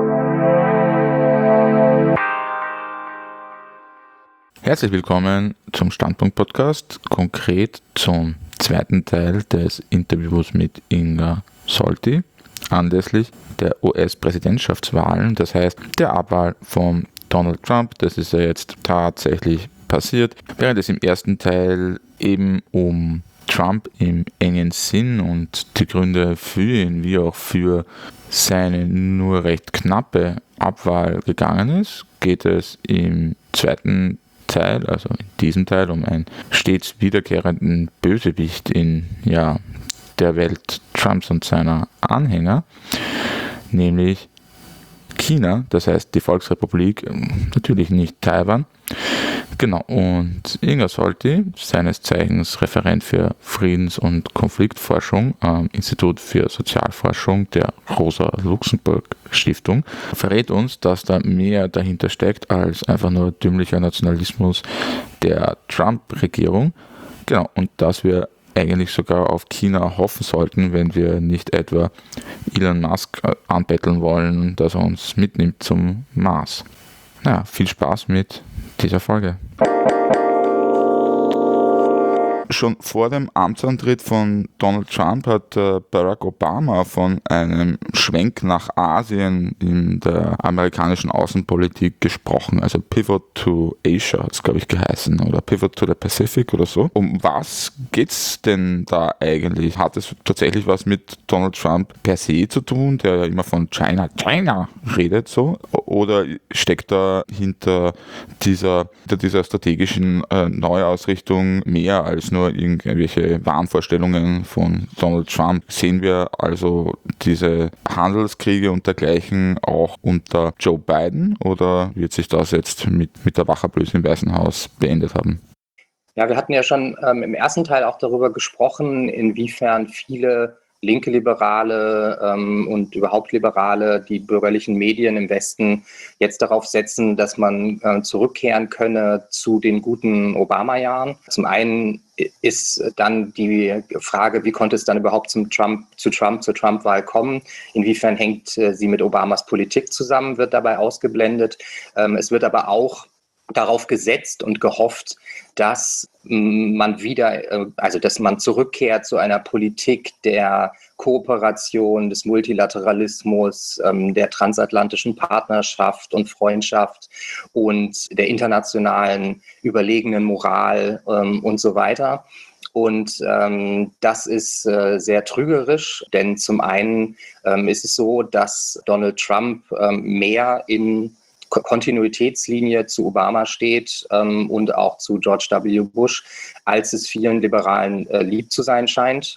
Herzlich willkommen zum Standpunkt-Podcast, konkret zum zweiten Teil des Interviews mit Inga Solti anlässlich der US-Präsidentschaftswahlen, das heißt der Abwahl von Donald Trump. Das ist ja jetzt tatsächlich passiert, während es im ersten Teil eben um Trump im engen Sinn und die Gründe für ihn wie auch für seine nur recht knappe Abwahl gegangen ist, geht es im zweiten Teil, also in diesem Teil, um einen stets wiederkehrenden Bösewicht in der Welt Trumps und seiner Anhänger, nämlich China, das heißt die Volksrepublik, natürlich nicht Taiwan. Genau, und Inga Solti, seines Zeichens Referent für Friedens- und Konfliktforschung am Institut für Sozialforschung der Rosa-Luxemburg-Stiftung, verrät uns, dass da mehr dahinter steckt als einfach nur dümmlicher Nationalismus der Trump-Regierung. Genau, und dass wir eigentlich sogar auf China hoffen sollten, wenn wir nicht etwa Elon Musk anbetteln wollen, dass er uns mitnimmt zum Mars. Naja, viel Spaß mit dieser Folge. Schon vor dem Amtsantritt von Donald Trump hat Barack Obama von einem Schwenk nach Asien in der amerikanischen Außenpolitik gesprochen. Also Pivot to Asia hat es, glaube ich, geheißen. Oder Pivot to the Pacific oder so. Um was geht's denn da eigentlich? Hat es tatsächlich was mit Donald Trump per se zu tun, der ja immer von China redet so? Oder steckt da hinter dieser strategischen Neuausrichtung mehr als nur irgendwelche Wahnvorstellungen von Donald Trump? Sehen wir also diese Handelskriege und dergleichen auch unter Joe Biden oder wird sich das jetzt mit der Wachablöse im Weißen Haus beendet haben? Ja, wir hatten ja schon im ersten Teil auch darüber gesprochen, inwiefern viele linke Liberale und überhaupt Liberale, die bürgerlichen Medien im Westen jetzt darauf setzen, dass man zurückkehren könne zu den guten Obama-Jahren. Zum einen ist dann die Frage, wie konnte es dann überhaupt zur Trump-Wahl kommen? Inwiefern hängt sie mit Obamas Politik zusammen, wird dabei ausgeblendet. Es wird aber auch darauf gesetzt und gehofft, dass man dass man zurückkehrt zu einer Politik der Kooperation, des Multilateralismus, der transatlantischen Partnerschaft und Freundschaft und der internationalen überlegenen Moral und so weiter. Und das ist sehr trügerisch, denn zum einen ist es so, dass Donald Trump mehr in Kontinuitätslinie zu Obama steht und auch zu George W. Bush, als es vielen Liberalen lieb zu sein scheint.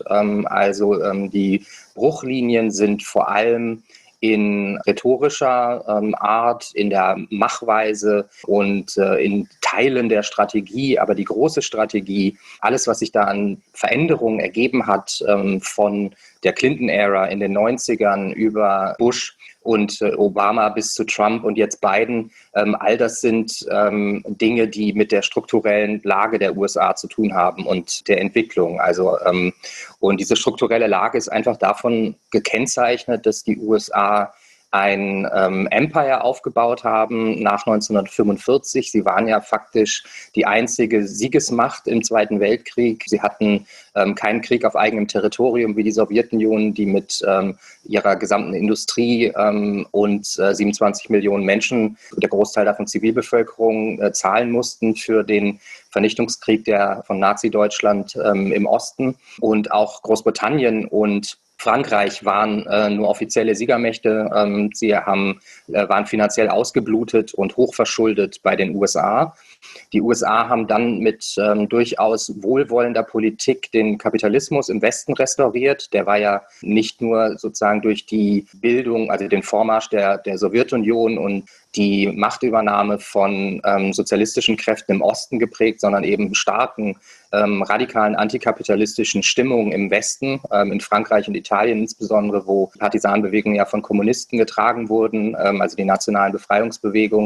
Die Bruchlinien sind vor allem in rhetorischer Art, in der Machweise und in Teilen der Strategie, aber die große Strategie, alles, was sich da an Veränderungen ergeben hat, von der Clinton-Ära in den 90ern über Bush und Obama bis zu Trump und jetzt Biden, all das sind Dinge, die mit der strukturellen Lage der USA zu tun haben und der Entwicklung. Und diese strukturelle Lage ist einfach davon gekennzeichnet, dass die USA ein Empire aufgebaut haben nach 1945. Sie waren ja faktisch die einzige Siegesmacht im Zweiten Weltkrieg. Sie hatten keinen Krieg auf eigenem Territorium wie die Sowjetunion, die mit ihrer gesamten Industrie und 27 Millionen Menschen, der Großteil davon Zivilbevölkerung, zahlen mussten für den Vernichtungskrieg von Nazi-Deutschland im Osten. Und auch Großbritannien und Frankreich waren nur offizielle Siegermächte. Sie waren finanziell ausgeblutet und hochverschuldet bei den USA. Die USA haben dann mit durchaus wohlwollender Politik den Kapitalismus im Westen restauriert. Der war ja nicht nur sozusagen durch die Bildung, also den Vormarsch der Sowjetunion und die Machtübernahme von sozialistischen Kräften im Osten geprägt, sondern eben starken, radikalen antikapitalistischen Stimmungen im Westen, in Frankreich und Italien insbesondere, wo Partisanbewegungen ja von Kommunisten getragen wurden, also die nationalen Befreiungsbewegungen.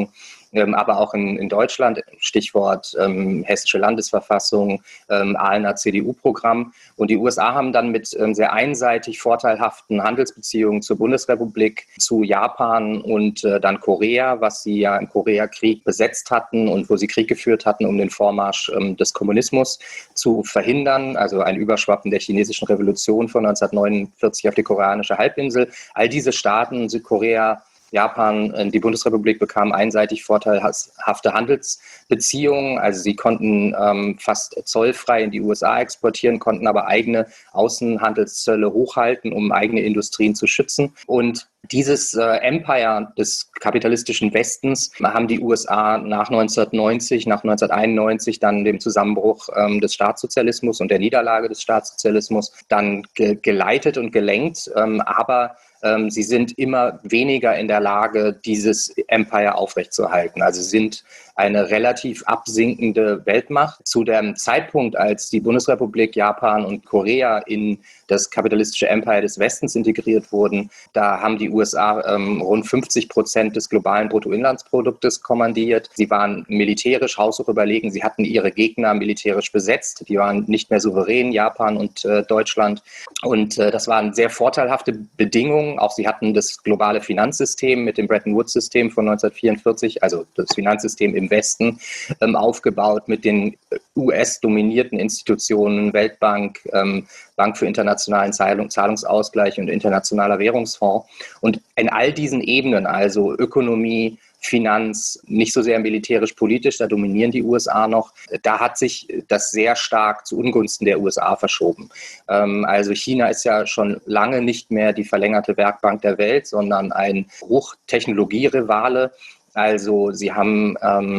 aber auch in Deutschland, Stichwort Hessische Landesverfassung, Ahlener CDU-Programm. Und die USA haben dann mit sehr einseitig vorteilhaften Handelsbeziehungen zur Bundesrepublik, zu Japan und dann Korea, was sie ja im Koreakrieg besetzt hatten und wo sie Krieg geführt hatten, um den Vormarsch des Kommunismus zu verhindern, also ein Überschwappen der chinesischen Revolution von 1949 auf die koreanische Halbinsel. All diese Staaten, Südkorea, Japan, die Bundesrepublik, bekamen einseitig vorteilhafte Handelsbeziehungen. Also sie konnten fast zollfrei in die USA exportieren, konnten aber eigene Außenhandelszölle hochhalten, um eigene Industrien zu schützen. Und dieses Empire des kapitalistischen Westens haben die USA nach 1990, nach 1991, dann dem Zusammenbruch des Staatssozialismus und der Niederlage des Staatssozialismus dann geleitet und gelenkt, aber sie sind immer weniger in der Lage, dieses Empire aufrechtzuerhalten. Also sind eine relativ absinkende Weltmacht. Zu dem Zeitpunkt, als die Bundesrepublik, Japan und Korea in das kapitalistische Empire des Westens integriert wurden, da haben die USA rund 50% des globalen Bruttoinlandsproduktes kommandiert. Sie waren militärisch haushoch überlegen. Sie hatten ihre Gegner militärisch besetzt. Die waren nicht mehr souverän, Japan und Deutschland. Und das waren sehr vorteilhafte Bedingungen. Auch sie hatten das globale Finanzsystem mit dem Bretton Woods-System von 1944, also das Finanzsystem im Westen, aufgebaut mit den US-dominierten Institutionen, Weltbank, Bank für internationalen Zahlungsausgleich und Internationaler Währungsfonds. Und in all diesen Ebenen, also Ökonomie, Finanz, nicht so sehr militärisch-politisch, da dominieren die USA noch. Da hat sich das sehr stark zu Ungunsten der USA verschoben. Also China ist ja schon lange nicht mehr die verlängerte Werkbank der Welt, sondern ein Hochtechnologierivale. Also sie haben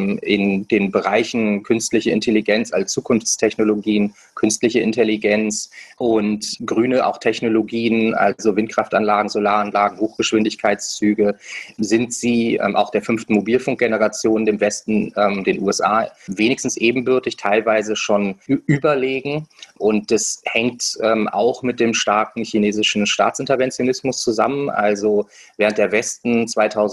in den Bereichen künstliche Intelligenz als Zukunftstechnologien, künstliche Intelligenz und grüne auch Technologien, also Windkraftanlagen, Solaranlagen, Hochgeschwindigkeitszüge, sind sie auch der 5. Mobilfunkgeneration dem Westen, den USA, wenigstens ebenbürtig, teilweise schon überlegen. Und das hängt auch mit dem starken chinesischen Staatsinterventionismus zusammen. Also während der Westen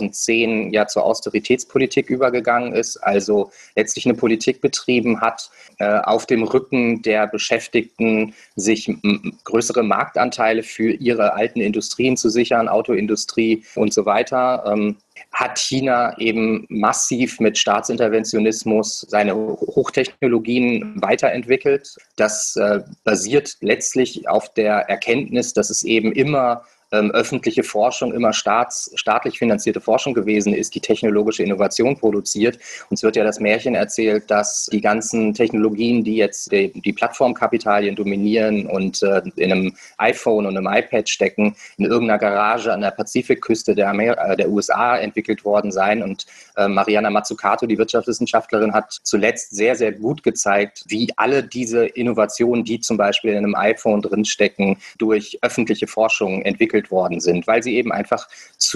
2010 ja zur Austeritätspolitik übergegangen ist, also letztlich eine Politik betrieben hat, auf dem Rücken der Beschäftigten sich größere Marktanteile für ihre alten Industrien zu sichern, Autoindustrie und so weiter, hat China eben massiv mit Staatsinterventionismus seine Hochtechnologien weiterentwickelt. Das basiert letztlich auf der Erkenntnis, dass es eben immer öffentliche Forschung, immer staatlich finanzierte Forschung gewesen ist, die technologische Innovation produziert. Uns wird ja das Märchen erzählt, dass die ganzen Technologien, die jetzt die Plattformkapitalien dominieren und in einem iPhone und einem iPad stecken, in irgendeiner Garage an der Pazifikküste der USA entwickelt worden seien. Und Mariana Mazzucato, die Wirtschaftswissenschaftlerin, hat zuletzt sehr, sehr gut gezeigt, wie alle diese Innovationen, die zum Beispiel in einem iPhone drinstecken, durch öffentliche Forschung entwickelt worden sind, weil sie eben einfach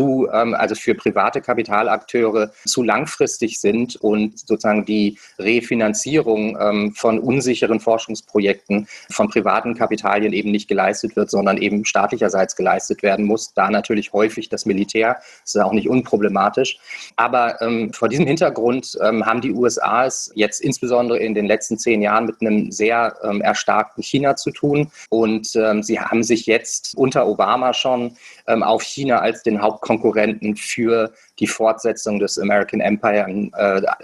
also für private Kapitalakteure zu langfristig sind und sozusagen die Refinanzierung von unsicheren Forschungsprojekten von privaten Kapitalien eben nicht geleistet wird, sondern eben staatlicherseits geleistet werden muss. Da natürlich häufig das Militär, das ist auch nicht unproblematisch. Aber vor diesem Hintergrund haben die USA es jetzt insbesondere in den letzten 10 Jahren mit einem sehr erstarkten China zu tun. Und sie haben sich jetzt unter Obama schon auf China als den Hauptkonkurrenten für die Fortsetzung des American Empire im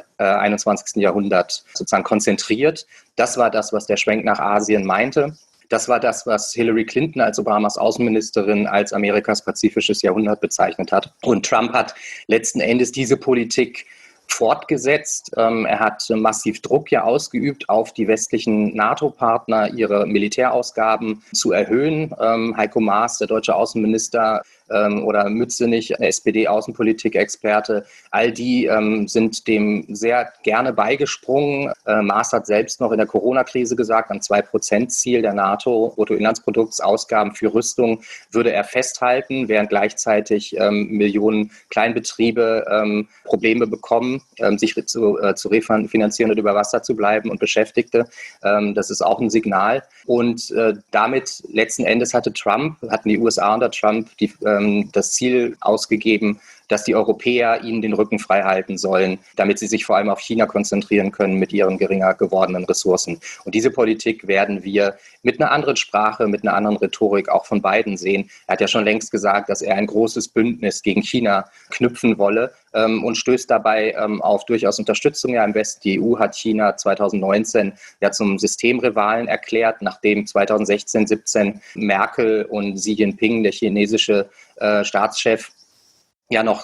21. Jahrhundert sozusagen konzentriert. Das war das, was der Schwenk nach Asien meinte. Das war das, was Hillary Clinton als Obamas Außenministerin als Amerikas pazifisches Jahrhundert bezeichnet hat. Und Trump hat letzten Endes diese Politik fortgesetzt. Er hat massiv Druck ja ausgeübt auf die westlichen NATO-Partner, ihre Militärausgaben zu erhöhen. Heiko Maas, der deutsche Außenminister, oder Mützenich, SPD-Außenpolitik-Experte, all die sind dem sehr gerne beigesprungen. Maas hat selbst noch in der Corona-Krise gesagt, am 2%-Ziel der NATO, Bruttoinlandsproduktausgaben für Rüstung, würde er festhalten, während gleichzeitig Millionen Kleinbetriebe Probleme bekommen, sich zu refinanzieren und über Wasser zu bleiben und Beschäftigte. Das ist auch ein Signal. Und damit letzten Endes hatten die USA unter Trump die das Ziel ausgegeben, dass die Europäer ihnen den Rücken frei halten sollen, damit sie sich vor allem auf China konzentrieren können mit ihren geringer gewordenen Ressourcen. Und diese Politik werden wir mit einer anderen Sprache, mit einer anderen Rhetorik auch von Biden sehen. Er hat ja schon längst gesagt, dass er ein großes Bündnis gegen China knüpfen wolle und stößt dabei auf durchaus Unterstützung ja im Westen. Die EU hat China 2019 ja zum Systemrivalen erklärt, nachdem 2016, 17 Merkel und Xi Jinping, der chinesische Staatschef, ja noch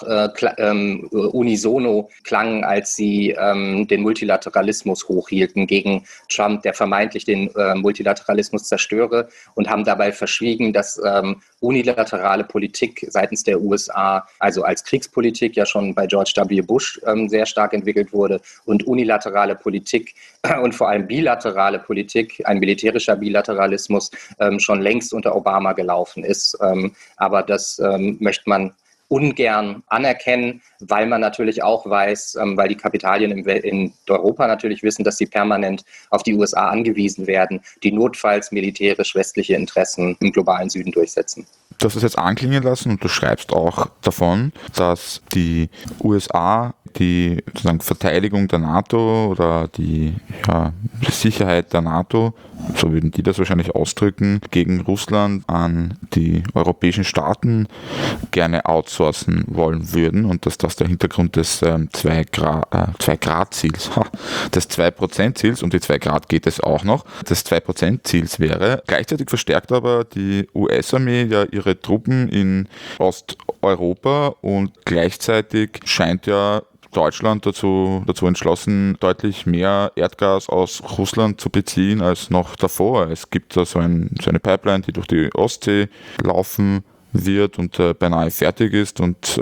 unisono klangen, als sie den Multilateralismus hochhielten gegen Trump, der vermeintlich den Multilateralismus zerstöre, und haben dabei verschwiegen, dass unilaterale Politik seitens der USA, also als Kriegspolitik ja schon bei George W. Bush sehr stark entwickelt wurde, und unilaterale Politik und vor allem bilaterale Politik, ein militärischer Bilateralismus, schon längst unter Obama gelaufen ist. Aber das möchte man ungern anerkennen, weil man natürlich auch weiß, weil die Kapitalien in Europa natürlich wissen, dass sie permanent auf die USA angewiesen werden, die notfalls militärisch westliche Interessen im globalen Süden durchsetzen. Du hast es jetzt anklingen lassen und du schreibst auch davon, dass die USA die sozusagen Verteidigung der NATO oder die Sicherheit der NATO, so würden die das wahrscheinlich ausdrücken, gegen Russland an die europäischen Staaten gerne outsourcen wollen würden und dass das der Hintergrund des 2-Grad-Ziels, des 2%-Ziels, um die 2 Grad geht es auch noch, des 2%-Ziels wäre. Gleichzeitig verstärkt aber die US-Armee ja ihre Truppen in Osteuropa und gleichzeitig scheint ja Deutschland dazu entschlossen, deutlich mehr Erdgas aus Russland zu beziehen als noch davor. Es gibt da so eine Pipeline, die durch die Ostsee laufen wird und beinahe fertig ist und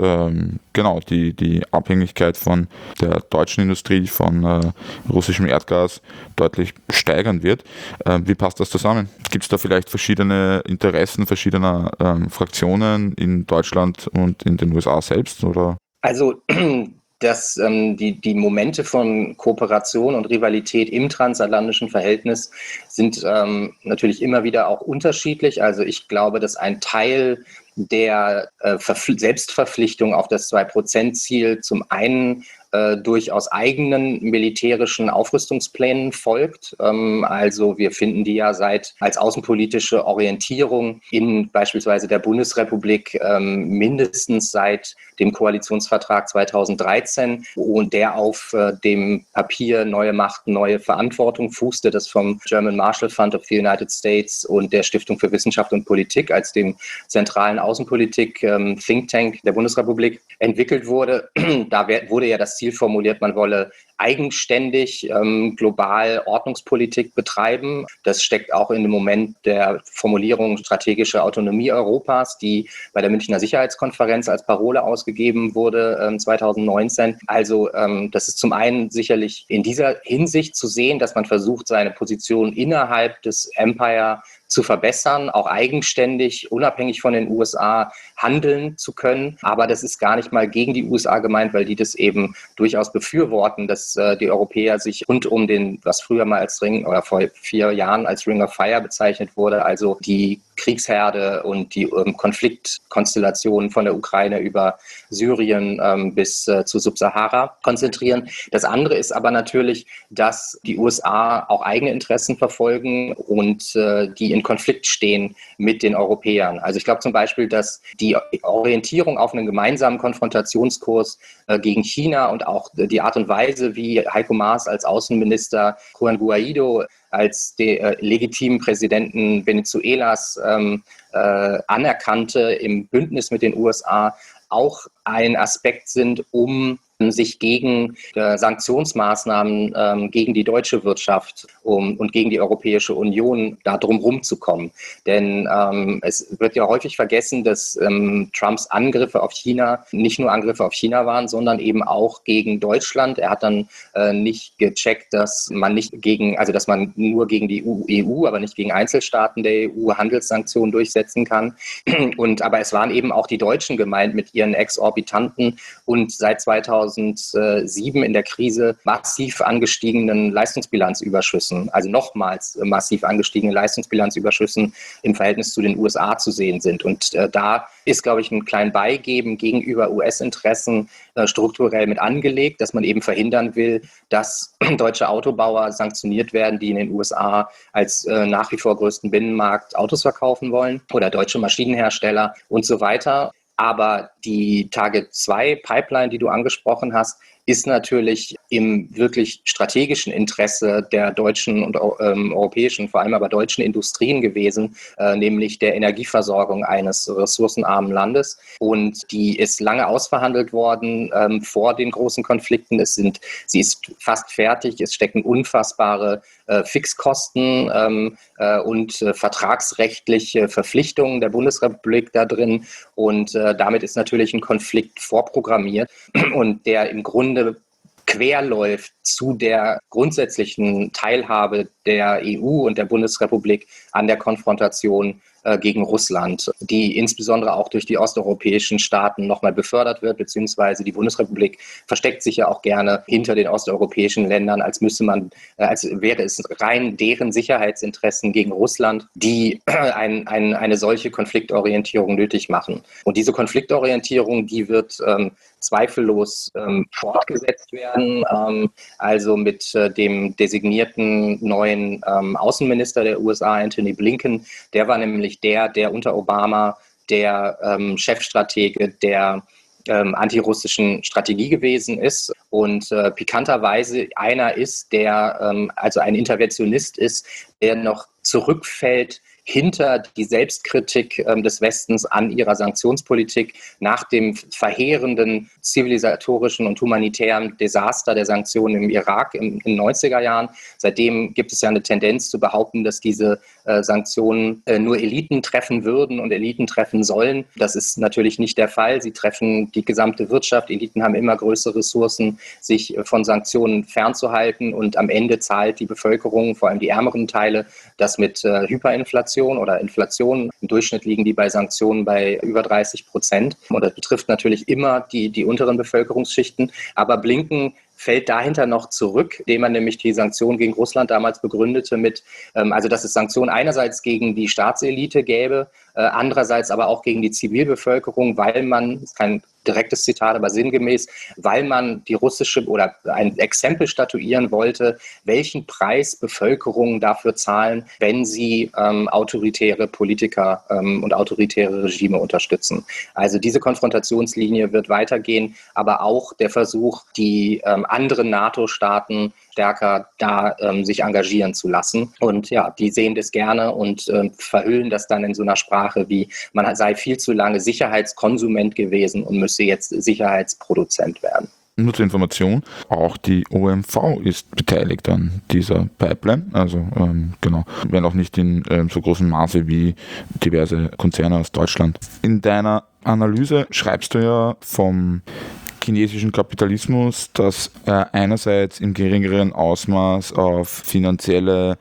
die Abhängigkeit von der deutschen Industrie von russischem Erdgas deutlich steigern wird. Wie passt das zusammen? Gibt es da vielleicht verschiedene Interessen verschiedener Fraktionen in Deutschland und in den USA selbst? Oder? Also dass die Momente von Kooperation und Rivalität im transatlantischen Verhältnis sind natürlich immer wieder auch unterschiedlich. Also ich glaube, dass ein Teil der Selbstverpflichtung auf das 2%-Ziel zum einen durchaus eigenen militärischen Aufrüstungsplänen folgt. Also wir finden die ja als außenpolitische Orientierung in beispielsweise der Bundesrepublik mindestens seit dem Koalitionsvertrag 2013 und der auf dem Papier Neue Macht, neue Verantwortung fußte, das vom German Marshall Fund of the United States und der Stiftung für Wissenschaft und Politik als dem zentralen Außenpolitik Think Tank der Bundesrepublik entwickelt wurde. Da wurde ja das Ziel formuliert, man wolle eigenständig global Ordnungspolitik betreiben. Das steckt auch in dem Moment der Formulierung strategische Autonomie Europas, die bei der Münchner Sicherheitskonferenz als Parole ausgegeben wurde 2019. Also das ist zum einen sicherlich in dieser Hinsicht zu sehen, dass man versucht, seine Position innerhalb des Empire zu verbessern, auch eigenständig, unabhängig von den USA handeln zu können. Aber das ist gar nicht mal gegen die USA gemeint, weil die das eben durchaus befürworten, dass die Europäer sich rund um den, was früher mal als vor 4 Jahren als Ring of Fire bezeichnet wurde, also die Kriegsherde und die Konfliktkonstellationen von der Ukraine über Syrien bis zu Subsahara konzentrieren. Das andere ist aber natürlich, dass die USA auch eigene Interessen verfolgen und die in Konflikt stehen mit den Europäern. Also ich glaube zum Beispiel, dass die Orientierung auf einen gemeinsamen Konfrontationskurs gegen China und auch die Art und Weise, wie Heiko Maas als Außenminister, Juan Guaido als den legitimen Präsidenten Venezuelas anerkannte im Bündnis mit den USA, auch ein Aspekt sind, um sich gegen Sanktionsmaßnahmen gegen die deutsche Wirtschaft und gegen die Europäische Union da drum rumzukommen. Denn es wird ja häufig vergessen, dass Trumps Angriffe auf China nicht nur Angriffe auf China waren, sondern eben auch gegen Deutschland. Er hat dann nicht gecheckt, dass man nur gegen die EU, aber nicht gegen Einzelstaaten der EU Handelssanktionen durchsetzen kann. Aber es waren eben auch die Deutschen gemeint mit ihren exorbitanten und seit 2000 2007 in der Krise massiv angestiegenen Leistungsbilanzüberschüssen, also nochmals massiv angestiegene Leistungsbilanzüberschüssen im Verhältnis zu den USA zu sehen sind. Und da ist, glaube ich, ein klein Beigeben gegenüber US-Interessen strukturell mit angelegt, dass man eben verhindern will, dass deutsche Autobauer sanktioniert werden, die in den USA als nach wie vor größten Binnenmarkt Autos verkaufen wollen oder deutsche Maschinenhersteller und so weiter. Aber die Target 2 Pipeline, die du angesprochen hast, ist natürlich im wirklich strategischen Interesse der deutschen und europäischen, vor allem aber deutschen Industrien gewesen, nämlich der Energieversorgung eines ressourcenarmen Landes. Und die ist lange ausverhandelt worden vor den großen Konflikten. Sie ist fast fertig. Es stecken unfassbare Fixkosten und vertragsrechtliche Verpflichtungen der Bundesrepublik da drin. Und damit ist natürlich ein Konflikt vorprogrammiert und der im Grunde querläuft zu der grundsätzlichen Teilhabe der EU und der Bundesrepublik an der Konfrontation gegen Russland, die insbesondere auch durch die osteuropäischen Staaten nochmal befördert wird, beziehungsweise die Bundesrepublik versteckt sich ja auch gerne hinter den osteuropäischen Ländern, als wäre es rein deren Sicherheitsinteressen gegen Russland, die eine solche Konfliktorientierung nötig machen. Und diese Konfliktorientierung, die wird zweifellos fortgesetzt werden, also mit dem designierten neuen Außenminister der USA, Antony Blinken. Der war nämlich der unter Obama der Chefstratege der antirussischen Strategie gewesen ist und pikanterweise einer ist, der also ein Interventionist ist, der noch zurückfällt hinter die Selbstkritik des Westens an ihrer Sanktionspolitik nach dem verheerenden zivilisatorischen und humanitären Desaster der Sanktionen im Irak in den 90er Jahren. Seitdem gibt es ja eine Tendenz zu behaupten, dass diese Sanktionen nur Eliten treffen würden und Eliten treffen sollen. Das ist natürlich nicht der Fall. Sie treffen die gesamte Wirtschaft. Eliten haben immer größere Ressourcen, sich von Sanktionen fernzuhalten und am Ende zahlt die Bevölkerung, vor allem die ärmeren Teile, das mit Hyperinflation oder Inflation. Im Durchschnitt liegen die bei Sanktionen bei über 30%. Und das betrifft natürlich immer die unteren Bevölkerungsschichten. Aber Blinken fällt dahinter noch zurück, indem er nämlich die Sanktionen gegen Russland damals begründete mit, also dass es Sanktionen einerseits gegen die Staatselite gäbe, andererseits aber auch gegen die Zivilbevölkerung, weil man, das ist kein direktes Zitat, aber sinngemäß, weil man die russische oder ein Exempel statuieren wollte, welchen Preis Bevölkerungen dafür zahlen, wenn sie autoritäre Politiker und autoritäre Regime unterstützen. Also diese Konfrontationslinie wird weitergehen, aber auch der Versuch, die anderen NATO-Staaten stärker da sich engagieren zu lassen. Und ja, die sehen das gerne und verhüllen das dann in so einer Sprache wie, man sei viel zu lange Sicherheitskonsument gewesen und müsse jetzt Sicherheitsproduzent werden. Nur zur Information, auch die OMV ist beteiligt an dieser Pipeline, also genau, wenn auch nicht in so großem Maße wie diverse Konzerne aus Deutschland. In deiner Analyse schreibst du ja vom chinesischen Kapitalismus, dass er einerseits im geringeren Ausmaß auf von finanziellen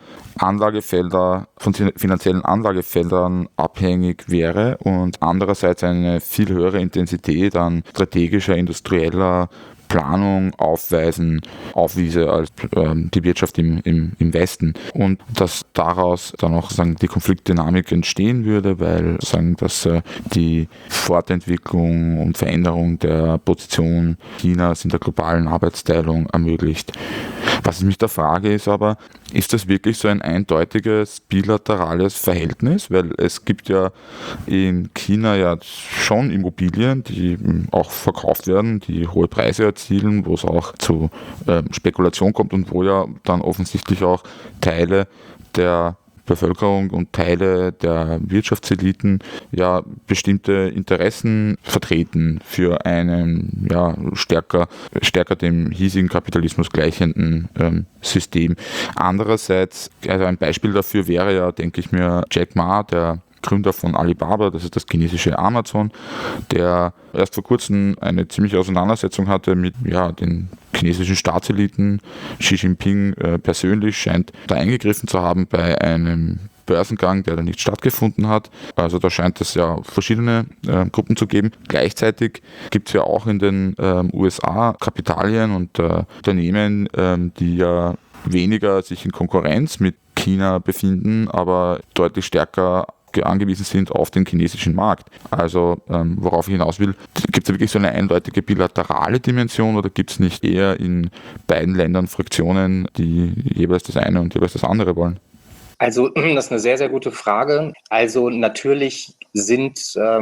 Anlagefeldern abhängig wäre und andererseits eine viel höhere Intensität an strategischer, industrieller Planung aufwiese als die Wirtschaft im Westen und dass daraus dann auch die Konfliktdynamik entstehen würde, weil dass die Fortentwicklung und Veränderung der Position Chinas in der globalen Arbeitsteilung ermöglicht. Was ich mich da frage ist aber, ist das wirklich so ein eindeutiges bilaterales Verhältnis? Weil es gibt ja in China ja schon Immobilien, die auch verkauft werden, die hohe Preise erzielen, wo es auch zu Spekulation kommt und wo ja dann offensichtlich auch Teile der Bevölkerung und Teile der Wirtschaftseliten ja bestimmte Interessen vertreten für einen stärker dem hiesigen Kapitalismus gleichenden System. Andererseits, also ein Beispiel dafür wäre ja, denke ich mir, Jack Ma, der Gründer von Alibaba, das ist das chinesische Amazon, der erst vor kurzem eine ziemliche Auseinandersetzung hatte mit den chinesischen Staatseliten. Xi Jinping persönlich scheint da eingegriffen zu haben bei Börsengang, der da nicht stattgefunden hat. Also da scheint es ja verschiedene Gruppen zu geben. Gleichzeitig gibt es ja auch in den USA Kapitalien und Unternehmen, die ja weniger sich in Konkurrenz mit China befinden, aber deutlich stärker angewiesen sind auf den chinesischen Markt. Also worauf ich hinaus will, gibt es wirklich so eine eindeutige bilaterale Dimension oder gibt es nicht eher in beiden Ländern Fraktionen, die jeweils das eine und jeweils das andere wollen? Also das ist eine sehr, sehr gute Frage. Also natürlich sind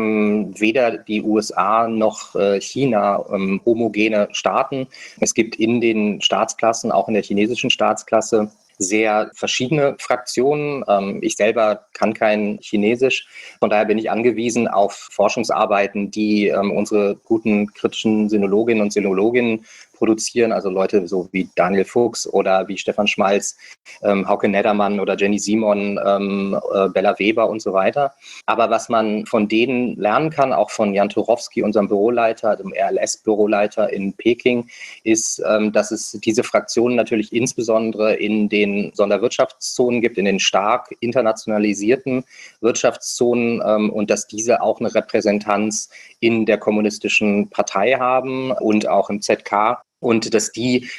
weder die USA noch China homogene Staaten. Es gibt in den Staatsklassen, auch in der chinesischen Staatsklasse, sehr verschiedene Fraktionen. Ich selber kann kein Chinesisch. Von daher bin ich angewiesen auf Forschungsarbeiten, die unsere guten kritischen Sinologinnen und Sinologinnen produzieren, also Leute so wie Daniel Fuchs oder wie Stefan Schmalz, Hauke Neddermann oder Jenny Simon, Bella Weber und so weiter. Aber was man von denen lernen kann, auch von Jan Turowski, unserem Büroleiter, dem RLS-Büroleiter in Peking, ist, dass es diese Fraktionen natürlich insbesondere in den Sonderwirtschaftszonen gibt, in den stark internationalisierten Wirtschaftszonen und dass diese auch eine Repräsentanz in der kommunistischen Partei haben und auch im ZK. Und dass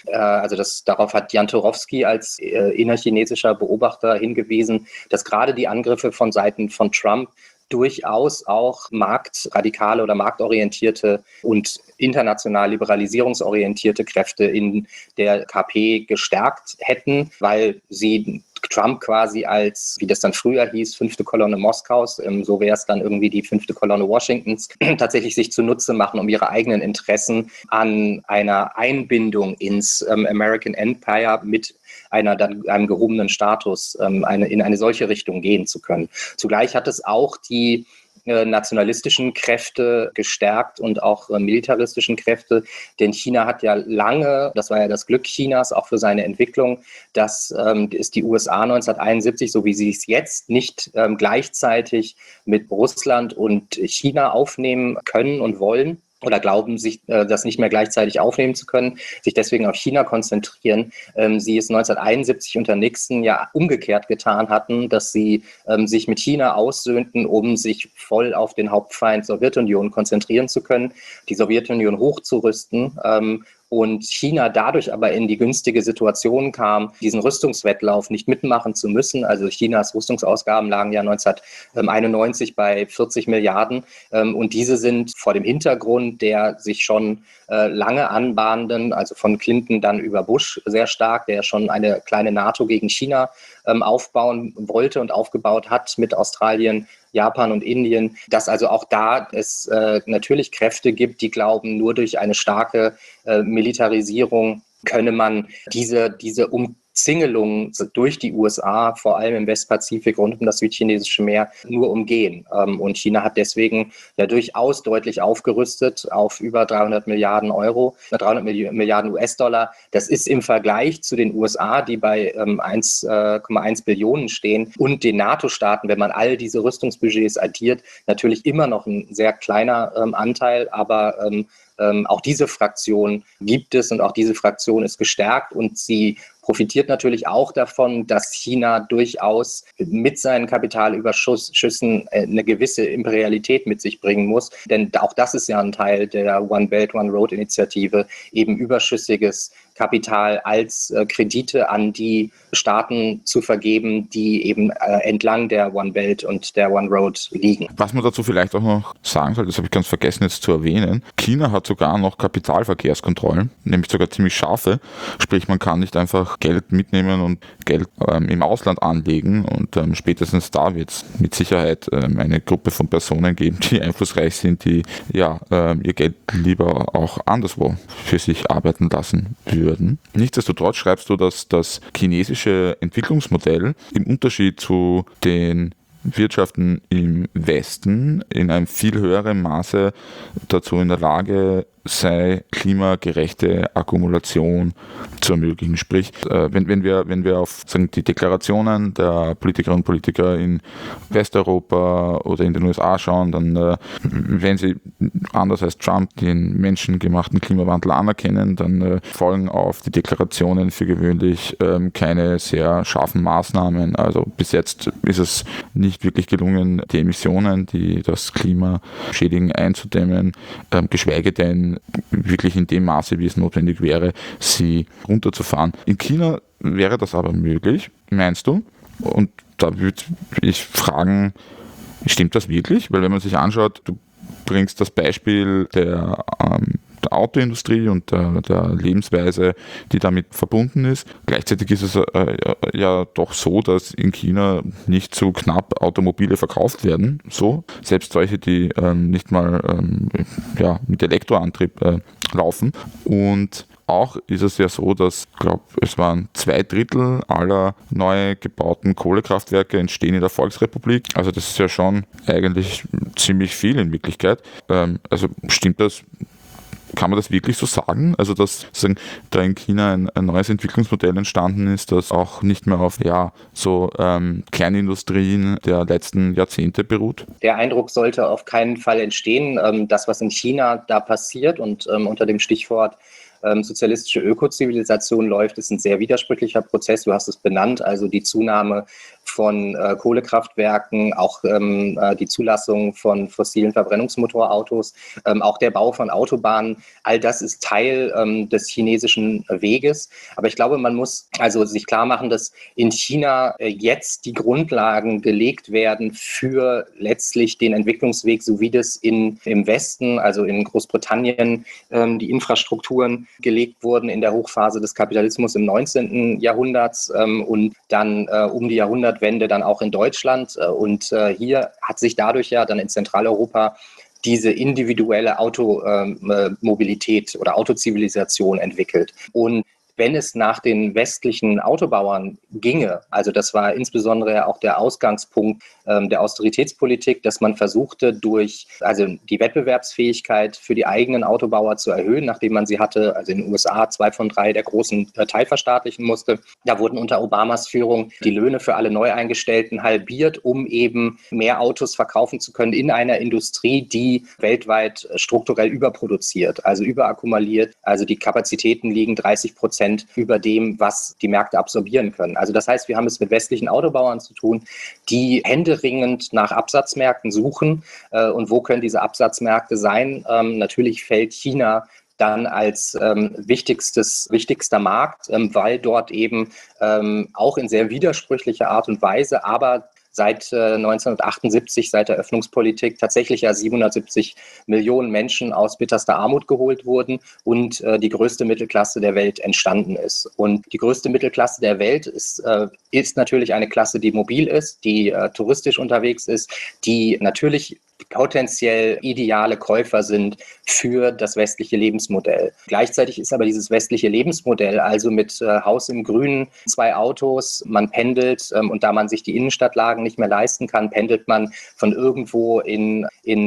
darauf hat Jan Turowski als innerchinesischer Beobachter hingewiesen, dass gerade die Angriffe von Seiten von Trump durchaus auch marktradikale oder marktorientierte und international liberalisierungsorientierte Kräfte in der KP gestärkt hätten, weil sie Trump quasi als, wie das dann früher hieß, 5. Kolonne Moskaus, so wäre es dann irgendwie die 5. Kolonne Washingtons, tatsächlich sich zunutze machen, um ihre eigenen Interessen an einer Einbindung ins American Empire mit einem gehobenen Status in eine solche Richtung gehen zu können. Zugleich hat es auch die nationalistischen Kräfte gestärkt und auch militaristischen Kräfte, denn China hat ja lange, das war ja das Glück Chinas auch für seine Entwicklung, dass es die USA 1971, so wie sie es jetzt nicht gleichzeitig mit Russland und China aufnehmen können und wollen, oder glauben, sich das nicht mehr gleichzeitig aufnehmen zu können, sich deswegen auf China konzentrieren, sie es 1971 unter Nixon ja umgekehrt getan hatten, dass sie sich mit China aussöhnten, um sich voll auf den Hauptfeind Sowjetunion konzentrieren zu können, die Sowjetunion hochzurüsten, und China dadurch aber in die günstige Situation kam, diesen Rüstungswettlauf nicht mitmachen zu müssen. Also Chinas Rüstungsausgaben lagen ja 1991 bei 40 Milliarden. Und diese sind vor dem Hintergrund der sich schon lange anbahnenden, also von Clinton dann über Bush sehr stark, der schon eine kleine NATO gegen China aufbauen wollte und aufgebaut hat mit Australien, Japan und Indien, dass also auch da es natürlich Kräfte gibt, die glauben, nur durch eine starke Militarisierung könne man diese Umzingelung durch die USA, vor allem im Westpazifik rund um das südchinesische Meer, nur umgehen. Und China hat deswegen ja durchaus deutlich aufgerüstet auf über 300 Milliarden US-Dollar. Das ist im Vergleich zu den USA, die bei 1,1 Billionen stehen, und den NATO-Staaten, wenn man all diese Rüstungsbudgets addiert, natürlich immer noch ein sehr kleiner Anteil, aber auch diese Fraktion gibt es und auch diese Fraktion ist gestärkt und sie profitiert natürlich auch davon, dass China durchaus mit seinen Kapitalüberschüssen eine gewisse Imperialität mit sich bringen muss. Denn auch das ist ja ein Teil der One Belt, One Road Initiative, eben überschüssiges Kapital als Kredite an die Staaten zu vergeben, die eben entlang der One Belt und der One Road liegen. Was man dazu vielleicht auch noch sagen soll, das habe ich ganz vergessen jetzt zu erwähnen, China hat sogar noch Kapitalverkehrskontrollen, nämlich sogar ziemlich scharfe, sprich man kann nicht einfach Geld mitnehmen und Geld im Ausland anlegen und spätestens da wird es mit Sicherheit eine Gruppe von Personen geben, die einflussreich sind, die ihr Geld lieber auch anderswo für sich arbeiten lassen würden. Nichtsdestotrotz schreibst du, dass das chinesische Entwicklungsmodell im Unterschied zu den Wirtschaften im Westen in einem viel höheren Maße dazu in der Lage sei, klimagerechte Akkumulation zu ermöglichen. Sprich, wenn wir auf die Deklarationen der Politikerinnen und Politiker in Westeuropa oder in den USA schauen, dann, wenn sie anders als Trump den menschengemachten Klimawandel anerkennen, dann folgen auf die Deklarationen für gewöhnlich keine sehr scharfen Maßnahmen. Also bis jetzt ist es nicht wirklich gelungen, die Emissionen, die das Klima schädigen, einzudämmen, geschweige denn wirklich in dem Maße, wie es notwendig wäre, sie runterzufahren. In China wäre das aber möglich, meinst du? Und da würde ich fragen, stimmt das wirklich? Weil wenn man sich anschaut, du bringst das Beispiel der Autoindustrie und der Lebensweise, die damit verbunden ist. Gleichzeitig ist es ja doch so, dass in China nicht so knapp Automobile verkauft werden. So, selbst solche, die nicht mal mit Elektroantrieb laufen. Und auch ist es ja so, dass, ich glaube, es waren 2/3 aller neu gebauten Kohlekraftwerke entstehen in der Volksrepublik. Also das ist ja schon eigentlich ziemlich viel in Wirklichkeit. Also stimmt das? Kann man das wirklich so sagen? Also, dass da in China ein neues Entwicklungsmodell entstanden ist, das auch nicht mehr auf Kernindustrien der letzten Jahrzehnte beruht? Der Eindruck sollte auf keinen Fall entstehen. Das, was in China da passiert und unter dem Stichwort sozialistische Ökozivilisation läuft, ist ein sehr widersprüchlicher Prozess. Du hast es benannt, also die Zunahme von Kohlekraftwerken, auch die Zulassung von fossilen Verbrennungsmotorautos, auch der Bau von Autobahnen. All das ist Teil des chinesischen Weges. Aber ich glaube, man muss also sich klar machen, dass in China jetzt die Grundlagen gelegt werden für letztlich den Entwicklungsweg, so wie das im Westen, also in Großbritannien, die Infrastrukturen gelegt wurden in der Hochphase des Kapitalismus im 19. Jahrhundert und dann um die Jahrhundertwende dann auch in Deutschland. Und hier hat sich dadurch ja dann in Zentraleuropa diese individuelle Automobilität oder Autozivilisation entwickelt. Und wenn es nach den westlichen Autobauern ginge, also das war insbesondere auch der Ausgangspunkt der Austeritätspolitik, dass man versuchte, also die Wettbewerbsfähigkeit für die eigenen Autobauer zu erhöhen, nachdem man sie hatte, also in den USA 2 von 3 der großen teilverstaatlichen musste. Da wurden unter Obamas Führung die Löhne für alle Neueingestellten halbiert, um eben mehr Autos verkaufen zu können in einer Industrie, die weltweit strukturell überproduziert, also überakkumuliert. Also die Kapazitäten liegen 30% über dem, was die Märkte absorbieren können. Also das heißt, wir haben es mit westlichen Autobauern zu tun, die händeringend nach Absatzmärkten suchen. Und wo können diese Absatzmärkte sein? Natürlich fällt China dann als wichtigster Markt, weil dort eben auch in sehr widersprüchlicher Art und Weise, aber seit 1978, seit der Öffnungspolitik, tatsächlich ja 770 Millionen Menschen aus bitterster Armut geholt wurden und die größte Mittelklasse der Welt entstanden ist. Und die größte Mittelklasse der Welt ist natürlich eine Klasse, die mobil ist, die touristisch unterwegs ist, die natürlich potenziell ideale Käufer sind für das westliche Lebensmodell. Gleichzeitig ist aber dieses westliche Lebensmodell, also mit Haus im Grünen, 2 Autos, man pendelt und da man sich die Innenstadtlagen nicht mehr leisten kann, pendelt man von irgendwo in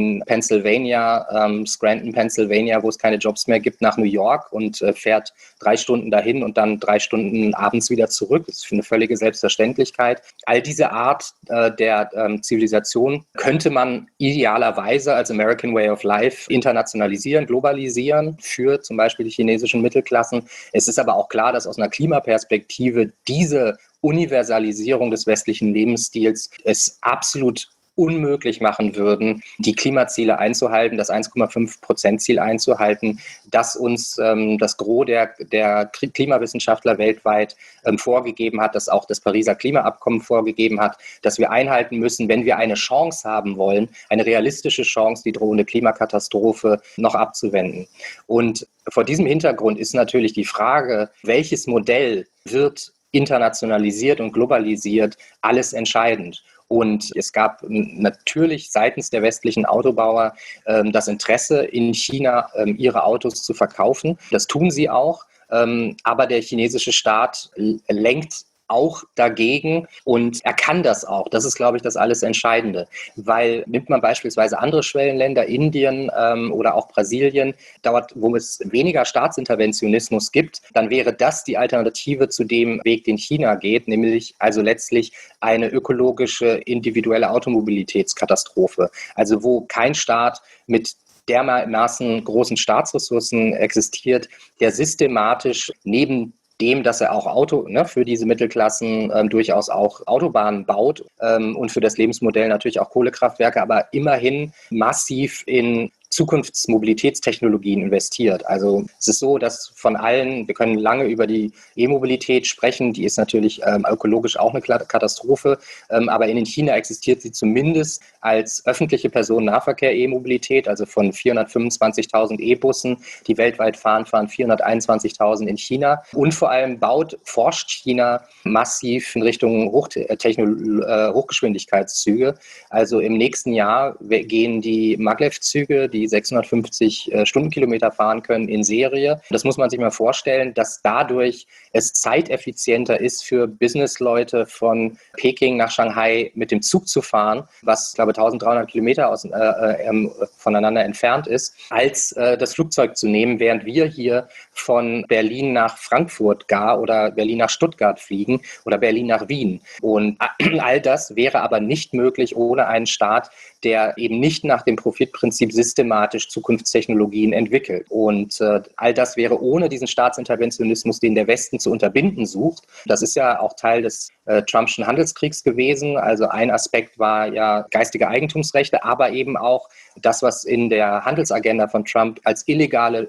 Pennsylvania, Scranton, Pennsylvania, wo es keine Jobs mehr gibt, nach New York und fährt 3 Stunden dahin und dann 3 Stunden abends wieder zurück. Das ist eine völlige Selbstverständlichkeit. All diese Art der Zivilisation könnte man idealerweise als American Way of Life internationalisieren, globalisieren für zum Beispiel die chinesischen Mittelklassen. Es ist aber auch klar, dass aus einer Klimaperspektive diese Universalisierung des westlichen Lebensstils es absolut unmöglich machen würden, die Klimaziele einzuhalten, das 1,5%-Ziel einzuhalten, das uns das Gros der Klimawissenschaftler weltweit vorgegeben hat, das auch das Pariser Klimaabkommen vorgegeben hat, dass wir einhalten müssen, wenn wir eine Chance haben wollen, eine realistische Chance, die drohende Klimakatastrophe noch abzuwenden. Und vor diesem Hintergrund ist natürlich die Frage, welches Modell wird internationalisiert und globalisiert, alles entscheidend. Und es gab natürlich seitens der westlichen Autobauer das Interesse, in China ihre Autos zu verkaufen. Das tun sie auch. Aber der chinesische Staat lenkt auch dagegen und er kann das auch. Das ist, glaube ich, das alles Entscheidende, weil nimmt man beispielsweise andere Schwellenländer, Indien oder auch Brasilien, dort, wo es weniger Staatsinterventionismus gibt, dann wäre das die Alternative zu dem Weg, den China geht, nämlich also letztlich eine ökologische, individuelle Automobilitätskatastrophe. Also wo kein Staat mit dermaßen großen Staatsressourcen existiert, der systematisch neben dem, dass er auch für diese Mittelklassen durchaus auch Autobahnen baut und für das Lebensmodell natürlich auch Kohlekraftwerke, aber immerhin massiv in Zukunftsmobilitätstechnologien investiert. Also es ist so, dass von allen, wir können lange über die E-Mobilität sprechen, die ist natürlich ökologisch auch eine Katastrophe, aber in China existiert sie zumindest als öffentliche Personennahverkehr E-Mobilität, also von 425.000 E-Bussen, die weltweit fahren 421.000 in China. Und vor allem forscht China massiv in Richtung Hochgeschwindigkeitszüge. Also im nächsten Jahr gehen die Maglev-Züge, die 650 Stundenkilometer fahren können, in Serie. Das muss man sich mal vorstellen, dass dadurch es zeiteffizienter ist für Businessleute von Peking nach Shanghai mit dem Zug zu fahren, was, ich glaube, 1300 Kilometer voneinander entfernt ist, als das Flugzeug zu nehmen, während wir hier von Berlin nach Frankfurt oder Berlin nach Stuttgart fliegen oder Berlin nach Wien. Und all das wäre aber nicht möglich ohne einen Staat, der eben nicht nach dem Profitprinzip systematisch Zukunftstechnologien entwickelt. Und all das wäre ohne diesen Staatsinterventionismus, den der Westen zu unterbinden sucht. Das ist ja auch Teil des Trumpschen Handelskriegs gewesen. Also ein Aspekt war ja geistige Eigentumsrechte, aber eben auch das, was in der Handelsagenda von Trump als illegale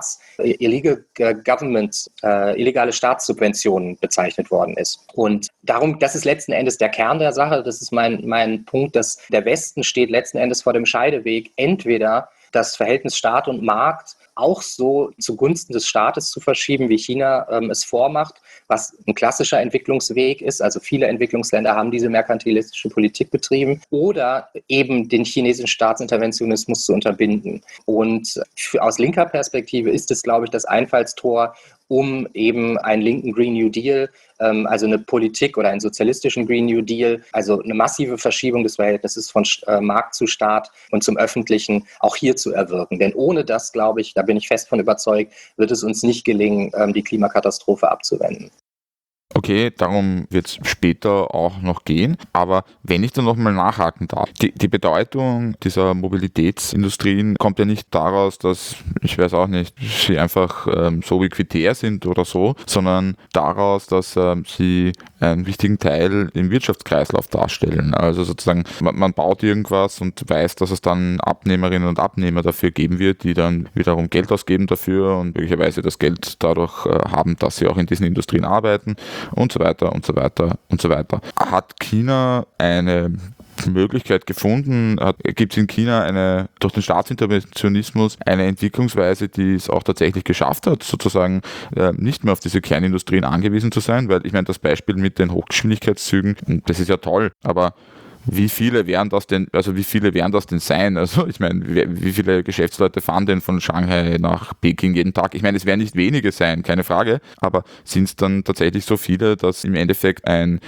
Staatssubventionen bezeichnet worden ist. Und darum, das ist letzten Endes der Kern der Sache. Das ist mein Punkt, dass der Westen steht letzten Endes vor dem Scheideweg, entweder das Verhältnis Staat und Markt auch so zugunsten des Staates zu verschieben, wie China es vormacht, was ein klassischer Entwicklungsweg ist. Also viele Entwicklungsländer haben diese merkantilistische Politik betrieben oder eben den chinesischen Staatsinterventionismus zu unterbinden. Und aus linker Perspektive ist es, glaube ich, das Einfallstor, um eben einen linken Green New Deal, also eine Politik oder einen sozialistischen Green New Deal, also eine massive Verschiebung des Verhältnisses von Markt zu Staat und zum Öffentlichen auch hier zu erwirken. Denn ohne das, glaube ich, da bin ich fest von überzeugt, wird es uns nicht gelingen, die Klimakatastrophe abzuwenden. Okay, darum wird es später auch noch gehen. Aber wenn ich da nochmal nachhaken darf, die Bedeutung dieser Mobilitätsindustrien kommt ja nicht daraus, dass, ich weiß auch nicht, sie einfach so ubiquitär sind oder so, sondern daraus, dass sie einen wichtigen Teil im Wirtschaftskreislauf darstellen. Also sozusagen, man baut irgendwas und weiß, dass es dann Abnehmerinnen und Abnehmer dafür geben wird, die dann wiederum Geld ausgeben dafür und möglicherweise das Geld dadurch haben, dass sie auch in diesen Industrien arbeiten. Und so weiter und so weiter und so weiter. Hat China eine Möglichkeit gefunden? Gibt es in China durch den Staatsinterventionismus eine Entwicklungsweise, die es auch tatsächlich geschafft hat, sozusagen nicht mehr auf diese Kernindustrien angewiesen zu sein? Weil ich meine, das Beispiel mit den Hochgeschwindigkeitszügen, das ist ja toll, aber wie viele werden das denn sein? Also ich meine, wie viele Geschäftsleute fahren denn von Shanghai nach Peking jeden Tag? Ich meine, es werden nicht wenige sein, keine Frage, aber sind es dann tatsächlich so viele, dass im Endeffekt eine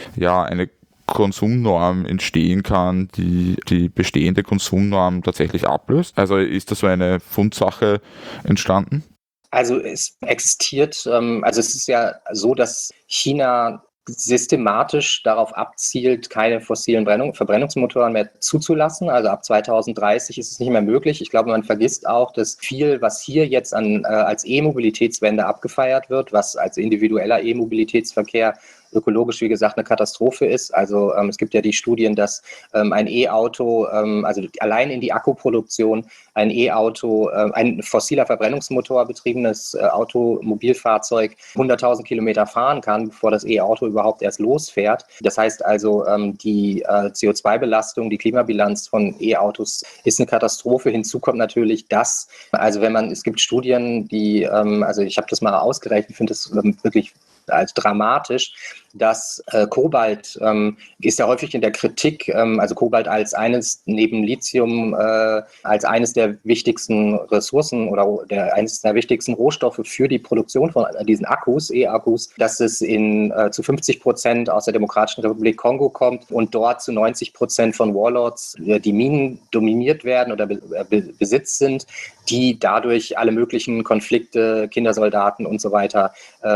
Konsumnorm entstehen kann, die bestehende Konsumnorm tatsächlich ablöst? Also ist da so eine Fundsache entstanden? Also es existiert, also es ist ja so, dass China systematisch darauf abzielt, keine fossilen Verbrennungsmotoren mehr zuzulassen. Also ab 2030 ist es nicht mehr möglich. Ich glaube, man vergisst auch, dass viel, was hier jetzt als E-Mobilitätswende abgefeiert wird, was als individueller E-Mobilitätsverkehr ökologisch, wie gesagt, eine Katastrophe ist. Also es gibt ja die Studien, dass ein E-Auto, also allein in die Akkuproduktion, ein E-Auto, ein fossiler Verbrennungsmotor betriebenes Automobilfahrzeug 100.000 Kilometer fahren kann, bevor das E-Auto überhaupt erst losfährt. Das heißt also, die CO2-Belastung, die Klimabilanz von E-Autos ist eine Katastrophe. Hinzu kommt natürlich das, also es gibt Studien, also ich habe das mal ausgerechnet, finde das wirklich als dramatisch, dass Kobalt ist ja häufig in der Kritik, also Kobalt als eines neben Lithium als eines der wichtigsten Ressourcen oder eines der wichtigsten Rohstoffe für die Produktion von diesen Akkus, E-Akkus, dass es zu 50% aus der Demokratischen Republik Kongo kommt und dort zu 90% von Warlords die Minen dominiert werden oder Besitz sind, die dadurch alle möglichen Konflikte, Kindersoldaten und so weiter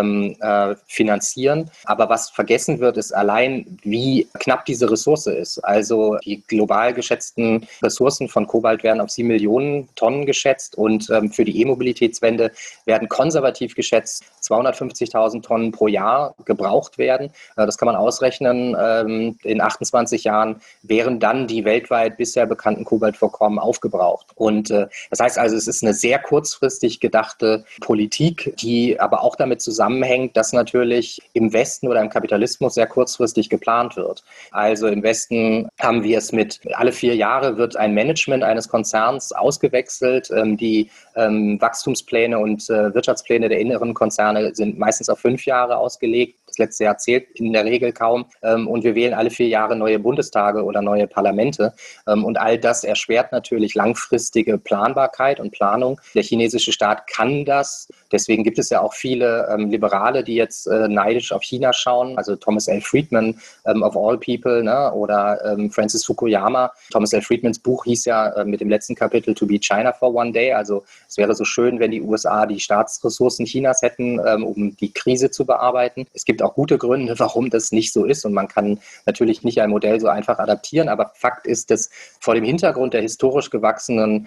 finanzieren. Aber was vergessen wird, ist allein, wie knapp diese Ressource ist. Also die global geschätzten Ressourcen von Kobalt werden auf 7 Millionen Tonnen geschätzt und für die E-Mobilitätswende werden konservativ geschätzt 250.000 Tonnen pro Jahr gebraucht werden. Das kann man ausrechnen. In 28 Jahren wären dann die weltweit bisher bekannten Kobaltvorkommen aufgebraucht. Und das heißt also, es ist eine sehr kurzfristig gedachte Politik, die aber auch damit zusammenhängt, dass natürlich im Westen oder im Kapitalismus sehr kurzfristig geplant wird. Also im Westen haben wir es mit alle 4 Jahre wird ein Management eines Konzerns ausgewechselt. Die Wachstumspläne und Wirtschaftspläne der inneren Konzerne sind meistens auf 5 Jahre ausgelegt. Das letzte Jahr zählt in der Regel kaum. Und wir wählen alle 4 Jahre neue Bundestage oder neue Parlamente. Und all das erschwert natürlich langfristige Planbarkeit und Planung. Der chinesische Staat kann das. Deswegen gibt es ja auch viele Liberale, die jetzt neidisch auf China schauen. Also Thomas L. Friedman of all people, ne? Oder Francis Fukuyama. Thomas L. Friedmans Buch hieß ja mit dem letzten Kapitel To be China for one day. Also es wäre so schön, wenn die USA die Staatsressourcen Chinas hätten, um die Krise zu bearbeiten. Es gibt auch gute Gründe, warum das nicht so ist. Und man kann natürlich nicht ein Modell so einfach adaptieren. Aber Fakt ist, dass vor dem Hintergrund des historisch gewachsenen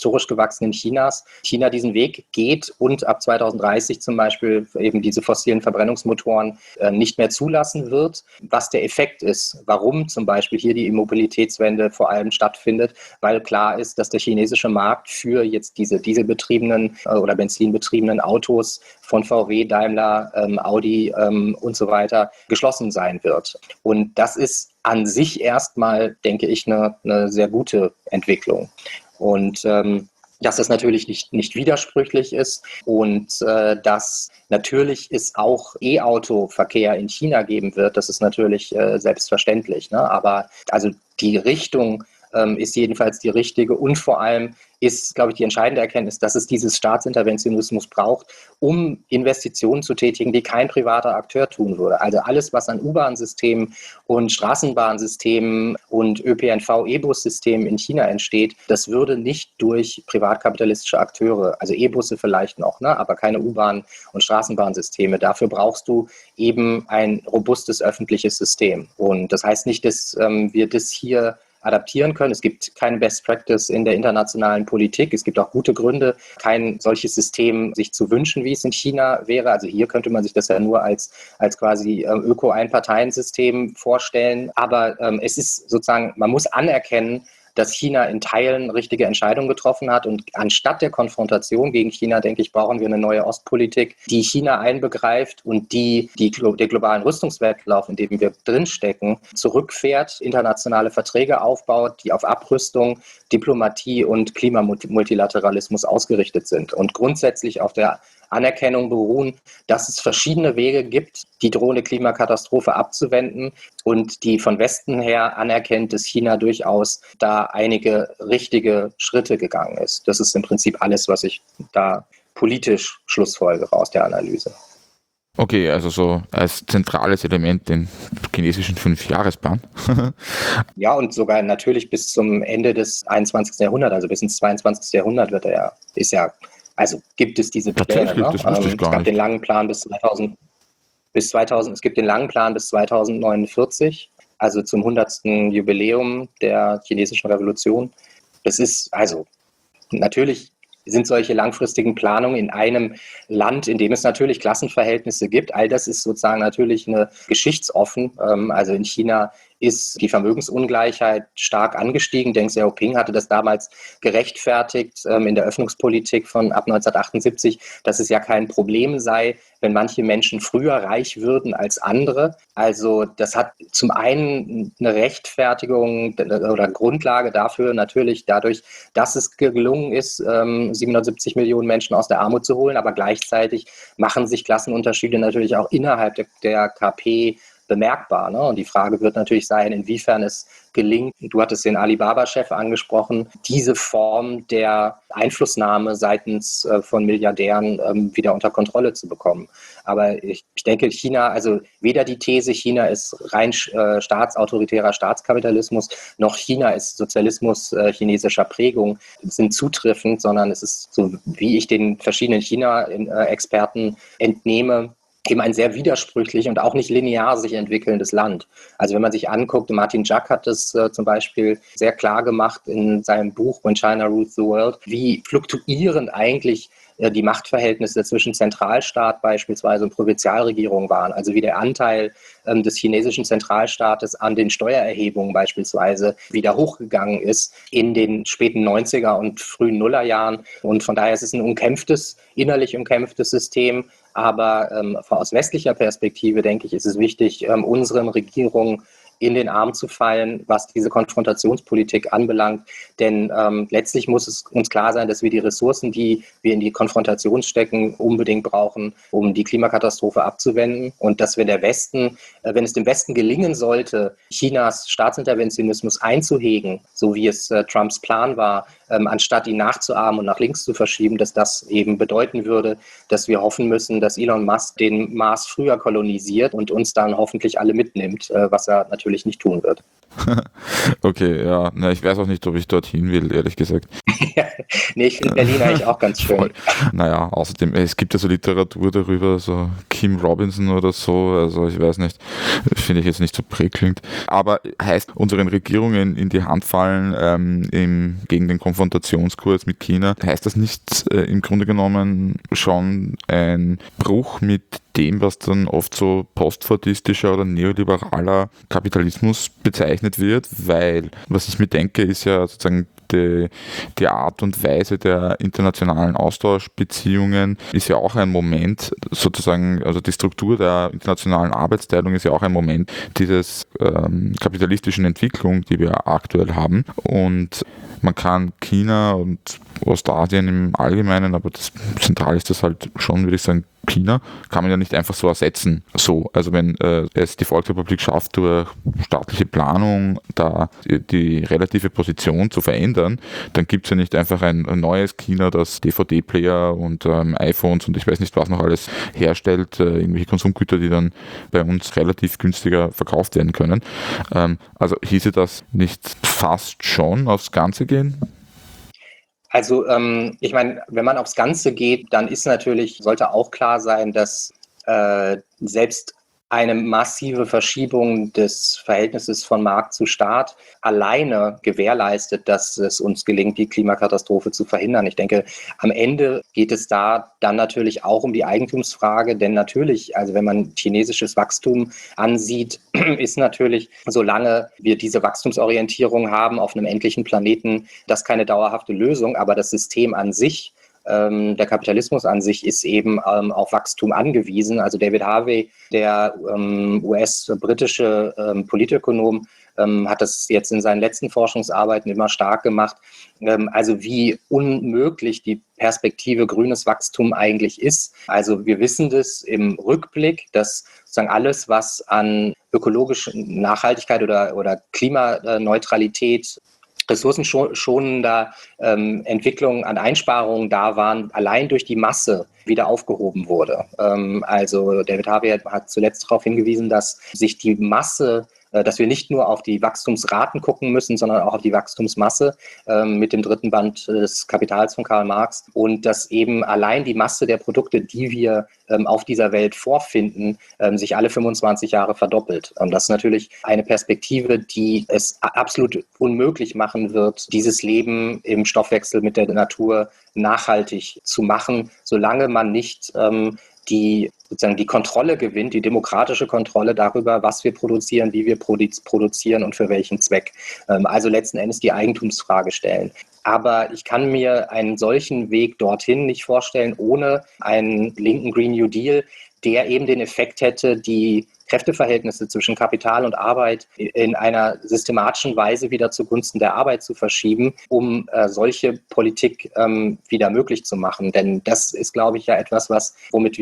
Chinas, China diesen Weg geht und ab 2030 zum Beispiel eben diese fossilen Verbrennungsmotoren nicht mehr zulassen wird. Was der Effekt ist, warum zum Beispiel hier die Mobilitätswende vor allem stattfindet, weil klar ist, dass der chinesische Markt für jetzt diese dieselbetriebenen oder benzinbetriebenen Autos von VW, Daimler, Audi und so weiter geschlossen sein wird. Und das ist an sich erstmal, denke ich, eine sehr gute Entwicklung. Und dass das natürlich nicht widersprüchlich ist und dass natürlich es auch E-Auto-Verkehr in China geben wird, das ist natürlich selbstverständlich. Ne? Aber also die Richtung ist jedenfalls die richtige und vor allem ist, glaube ich, die entscheidende Erkenntnis, dass es dieses Staatsinterventionismus braucht, um Investitionen zu tätigen, die kein privater Akteur tun würde. Also alles, was an U-Bahn-Systemen und Straßenbahnsystemen und ÖPNV, E-Bus-Systemen in China entsteht, das würde nicht durch privatkapitalistische Akteure, also E-Busse vielleicht noch, ne, aber keine U-Bahn- und Straßenbahnsysteme. Dafür brauchst du eben ein robustes öffentliches System. Und das heißt nicht, dass wir das hier adaptieren können. Es gibt kein Best Practice in der internationalen Politik. Es gibt auch gute Gründe, kein solches System sich zu wünschen, wie es in China wäre. Also hier könnte man sich das ja nur als quasi Öko-Ein-Parteien-System vorstellen. Aber es ist sozusagen, man muss anerkennen, dass China in Teilen richtige Entscheidungen getroffen hat. Und anstatt der Konfrontation gegen China, denke ich, brauchen wir eine neue Ostpolitik, die China einbegreift und die den globalen Rüstungswettlauf, in dem wir drinstecken, zurückfährt, internationale Verträge aufbaut, die auf Abrüstung, Diplomatie und Klimamultilateralismus ausgerichtet sind und grundsätzlich auf der Anerkennung beruhen, dass es verschiedene Wege gibt, die drohende Klimakatastrophe abzuwenden und die von Westen her anerkennt, dass China durchaus da einige richtige Schritte gegangen ist. Das ist im Prinzip alles, was ich da politisch schlussfolgere aus der Analyse. Okay, also so als zentrales Element den chinesischen 5-Jahresplan. Ja, und sogar natürlich bis zum Ende des 21. Jahrhunderts, also bis ins 22. Jahrhundert gibt es diese Pläne. Ne? Es gab den langen Plan bis 2000, es gibt den langen Plan bis 2049, also zum 100. Jubiläum der chinesischen Revolution. Das ist, also natürlich sind solche langfristigen Planungen in einem Land, in dem es natürlich Klassenverhältnisse gibt. All das ist sozusagen natürlich eine geschichtsoffen. Also in China ist die Vermögensungleichheit stark angestiegen. Deng Xiaoping hatte das damals gerechtfertigt in der Öffnungspolitik von ab 1978, dass es ja kein Problem sei, wenn manche Menschen früher reich würden als andere. Also das hat zum einen eine Rechtfertigung oder Grundlage dafür natürlich dadurch, dass es gelungen ist, 770 Millionen Menschen aus der Armut zu holen, aber gleichzeitig machen sich Klassenunterschiede natürlich auch innerhalb der KP bemerkbar. Ne? Und die Frage wird natürlich sein, inwiefern es gelingt, du hattest den Alibaba-Chef angesprochen, diese Form der Einflussnahme seitens von Milliardären wieder unter Kontrolle zu bekommen. Aber ich denke, China, also weder die These, China ist rein autoritärer Staatskapitalismus, noch China ist Sozialismus chinesischer Prägung, sind zutreffend, sondern es ist, so wie ich den verschiedenen China-Experten entnehme, eben ein sehr widersprüchlich und auch nicht linear sich entwickelndes Land. Also wenn man sich anguckt, Martin Jack hat das zum Beispiel sehr klar gemacht in seinem Buch When China Rules the World, wie fluktuierend eigentlich die Machtverhältnisse zwischen Zentralstaat beispielsweise und Provinzialregierung waren. Also wie der Anteil des chinesischen Zentralstaates an den Steuererhebungen beispielsweise wieder hochgegangen ist in den späten 90er und frühen Nullerjahren. Und von daher ist es ein innerlich umkämpftes System. Aber aus westlicher Perspektive, denke ich, ist es wichtig, unseren Regierungen in den Arm zu fallen, was diese Konfrontationspolitik anbelangt. Denn letztlich muss es uns klar sein, dass wir die Ressourcen, die wir in die Konfrontation stecken, unbedingt brauchen, um die Klimakatastrophe abzuwenden. Und dass wir der Westen, wenn es dem Westen gelingen sollte, Chinas Staatsinterventionismus einzuhegen, so wie es Trumps Plan war, anstatt ihn nachzuahmen und nach links zu verschieben, dass das eben bedeuten würde, dass wir hoffen müssen, dass Elon Musk den Mars früher kolonisiert und uns dann hoffentlich alle mitnimmt, was er natürlich nicht tun wird. Okay, ja. Na, ich weiß auch nicht, ob ich dorthin will, ehrlich gesagt. Nee, ich finde Berlin eigentlich auch ganz schön. Voll. Naja, außerdem, es gibt ja so Literatur darüber, so Kim Robinson oder so, also ich weiß nicht, finde ich jetzt nicht so prickelnd. Aber heißt, unseren Regierungen in die Hand fallen gegen den Konfrontationskurs mit China, heißt das nicht im Grunde genommen schon ein Bruch mit dem, was dann oft so postfordistischer oder neoliberaler Kapitalismus bezeichnet wird, weil, was ich mir denke, ist ja sozusagen die Art und Weise der internationalen Austauschbeziehungen ist ja auch ein Moment, sozusagen, also die Struktur der internationalen Arbeitsteilung ist ja auch ein Moment dieses kapitalistischen Entwicklung, die wir aktuell haben. Und man kann China und Ostasien im Allgemeinen, aber zentral ist das halt schon, würde ich sagen, China, kann man ja nicht einfach so ersetzen. So, also wenn es die Volksrepublik schafft, durch staatliche Planung da die relative Position zu verändern, dann gibt es ja nicht einfach ein neues China, das DVD-Player und iPhones und ich weiß nicht was noch alles herstellt, irgendwelche Konsumgüter, die dann bei uns relativ günstiger verkauft werden können. Also hieße das nicht fast schon aufs Ganze gehen? Also ich meine, wenn man aufs Ganze geht, dann sollte auch klar sein, dass selbst eine massive Verschiebung des Verhältnisses von Markt zu Staat alleine gewährleistet, dass es uns gelingt, die Klimakatastrophe zu verhindern. Ich denke, am Ende geht es da dann natürlich auch um die Eigentumsfrage, denn natürlich, also wenn man chinesisches Wachstum ansieht, ist natürlich, solange wir diese Wachstumsorientierung haben auf einem endlichen Planeten, das keine dauerhafte Lösung, aber das System an sich, der Kapitalismus an sich ist eben auf Wachstum angewiesen. Also David Harvey, der US-britische Politökonom, hat das jetzt in seinen letzten Forschungsarbeiten immer stark gemacht. Also wie unmöglich die Perspektive grünes Wachstum eigentlich ist. Also wir wissen das im Rückblick, dass sozusagen alles, was an ökologischer Nachhaltigkeit oder Klimaneutralität, ressourcenschonender Entwicklungen an Einsparungen da waren, allein durch die Masse wieder aufgehoben wurde. Also David Harvey hat zuletzt darauf hingewiesen, dass sich die Masse, dass wir nicht nur auf die Wachstumsraten gucken müssen, sondern auch auf die Wachstumsmasse mit dem dritten Band des Kapitals von Karl Marx und dass eben allein die Masse der Produkte, die wir auf dieser Welt vorfinden, sich alle 25 Jahre verdoppelt. Das ist natürlich eine Perspektive, die es absolut unmöglich machen wird, dieses Leben im Stoffwechsel mit der Natur nachhaltig zu machen, solange man nicht die Kontrolle gewinnt, die demokratische Kontrolle darüber, was wir produzieren, wie wir produzieren und für welchen Zweck. Also letzten Endes die Eigentumsfrage stellen. Aber ich kann mir einen solchen Weg dorthin nicht vorstellen, ohne einen linken Green New Deal, der eben den Effekt hätte, die Kräfteverhältnisse zwischen Kapital und Arbeit in einer systematischen Weise wieder zugunsten der Arbeit zu verschieben, um solche Politik wieder möglich zu machen. Denn das ist, glaube ich, ja etwas, womit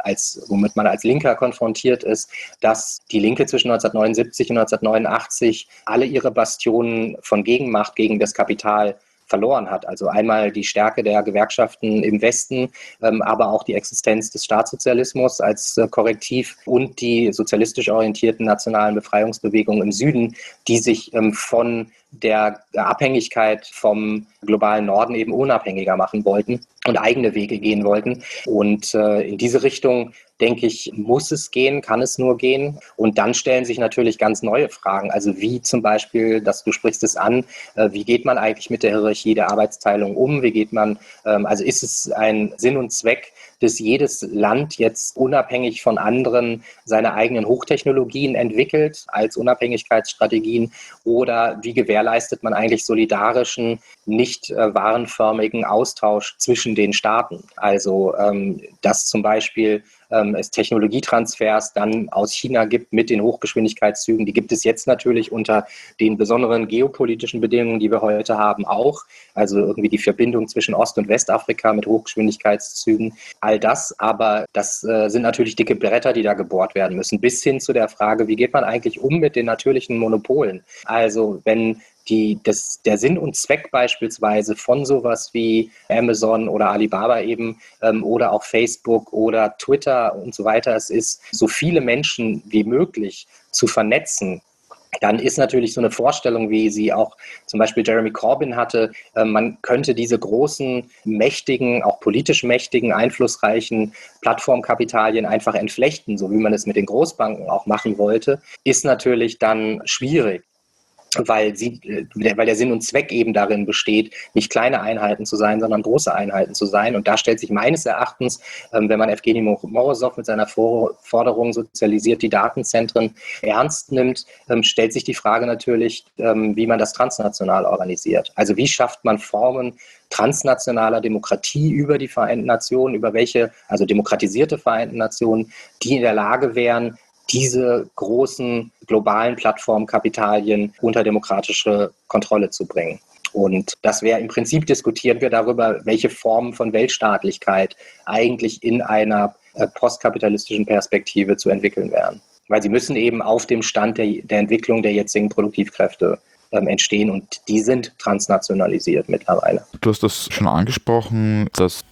man als Linker konfrontiert ist, dass die Linke zwischen 1979 und 1989 alle ihre Bastionen von Gegenmacht gegen das Kapital verloren hat. Also einmal die Stärke der Gewerkschaften im Westen, aber auch die Existenz des Staatssozialismus als Korrektiv und die sozialistisch orientierten nationalen Befreiungsbewegungen im Süden, die sich von der Abhängigkeit vom globalen Norden eben unabhängiger machen wollten und eigene Wege gehen wollten. Und in diese Richtung, denke ich, muss es gehen, kann es nur gehen. Und dann stellen sich natürlich ganz neue Fragen. Also wie zum Beispiel, du sprichst es an, wie geht man eigentlich mit der Hierarchie der Arbeitsteilung um? Wie geht man, also ist es ein Sinn und Zweck, dass jedes Land jetzt unabhängig von anderen seine eigenen Hochtechnologien entwickelt als Unabhängigkeitsstrategien? Oder wie gewährleistet man eigentlich solidarischen, nicht warenförmigen Austausch zwischen den Staaten? Also dass zum Beispiel es Technologietransfers dann aus China gibt mit den Hochgeschwindigkeitszügen. Die gibt es jetzt natürlich unter den besonderen geopolitischen Bedingungen, die wir heute haben, auch. Also irgendwie die Verbindung zwischen Ost- und Westafrika mit Hochgeschwindigkeitszügen. All das, aber das sind natürlich dicke Bretter, die da gebohrt werden müssen, bis hin zu der Frage, wie geht man eigentlich um mit den natürlichen Monopolen? Also wenn der Sinn und Zweck beispielsweise von sowas wie Amazon oder Alibaba eben oder auch Facebook oder Twitter und so weiter es ist, so viele Menschen wie möglich zu vernetzen, dann ist natürlich so eine Vorstellung, wie sie auch zum Beispiel Jeremy Corbyn hatte, man könnte diese großen, mächtigen, auch politisch mächtigen, einflussreichen Plattformkapitalien einfach entflechten, so wie man es mit den Großbanken auch machen wollte, ist natürlich dann schwierig. Weil der Sinn und Zweck eben darin besteht, nicht kleine Einheiten zu sein, sondern große Einheiten zu sein. Und da stellt sich meines Erachtens, wenn man Evgeny Morosow mit seiner Forderung sozialisiert die Datenzentren ernst nimmt, stellt sich die Frage natürlich, wie man das transnational organisiert. Also wie schafft man Formen transnationaler Demokratie über die Vereinten Nationen, also demokratisierte Vereinten Nationen, die in der Lage wären, diese großen globalen Plattformkapitalien unter demokratische Kontrolle zu bringen. Und das wäre im Prinzip, diskutieren wir darüber, welche Formen von Weltstaatlichkeit eigentlich in einer postkapitalistischen Perspektive zu entwickeln wären. Weil sie müssen eben auf dem Stand der Entwicklung der jetzigen Produktivkräfte entstehen und die sind transnationalisiert mittlerweile. Du hast das schon angesprochen, das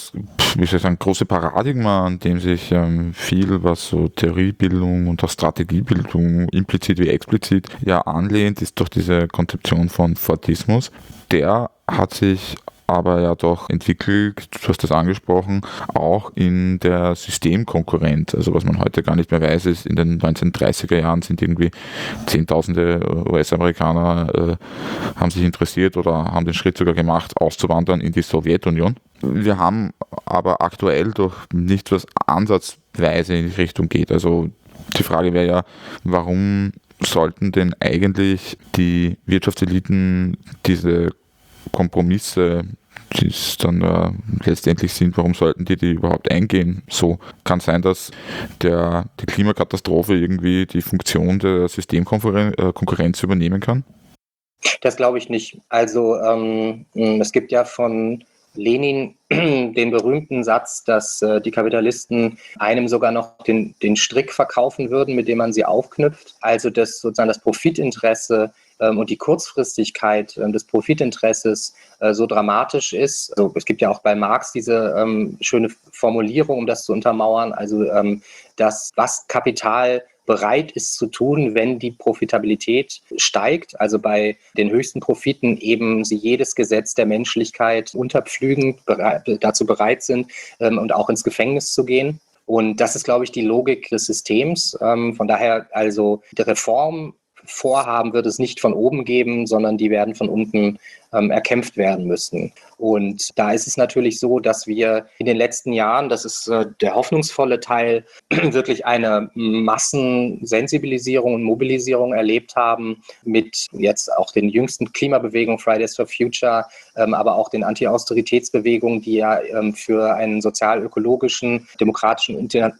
wie soll ich sagen, große Paradigma, an dem sich viel, was so Theoriebildung und auch Strategiebildung implizit wie explizit anlehnt, ist doch diese Konzeption von Fordismus. Der hat sich aber ja doch entwickelt, du hast das angesprochen, auch in der Systemkonkurrenz. Also was man heute gar nicht mehr weiß, ist, in den 1930er Jahren sind irgendwie Zehntausende US-Amerikaner haben sich interessiert oder haben den Schritt sogar gemacht, auszuwandern in die Sowjetunion. Wir haben aber aktuell doch nichts, was ansatzweise in die Richtung geht. Also die Frage wäre ja, warum sollten denn eigentlich die Wirtschaftseliten diese Kompromisse, die es dann letztendlich sind, warum sollten die überhaupt eingehen? So kann sein, dass die Klimakatastrophe irgendwie die Funktion der Systemkonkurrenz übernehmen kann? Das glaube ich nicht. Also es gibt ja von Lenin den berühmten Satz, dass die Kapitalisten einem sogar noch den Strick verkaufen würden, mit dem man sie aufknüpft. Also dass sozusagen das Profitinteresse und die Kurzfristigkeit des Profitinteresses so dramatisch ist. Also es gibt ja auch bei Marx diese schöne Formulierung, um das zu untermauern, also dass was Kapital bereit ist zu tun, wenn die Profitabilität steigt, also bei den höchsten Profiten eben sie jedes Gesetz der Menschlichkeit unterpflügen, dazu bereit sind und auch ins Gefängnis zu gehen. Und das ist, glaube ich, die Logik des Systems. Von daher also die Reformvorhaben wird es nicht von oben geben, sondern die werden von unten erkämpft werden müssen. Und da ist es natürlich so, dass wir in den letzten Jahren, das ist der hoffnungsvolle Teil, wirklich eine Massensensibilisierung und Mobilisierung erlebt haben mit jetzt auch den jüngsten Klimabewegungen, Fridays for Future, aber auch den Anti-Austeritätsbewegungen, die ja für einen sozial-ökologischen, demokratischen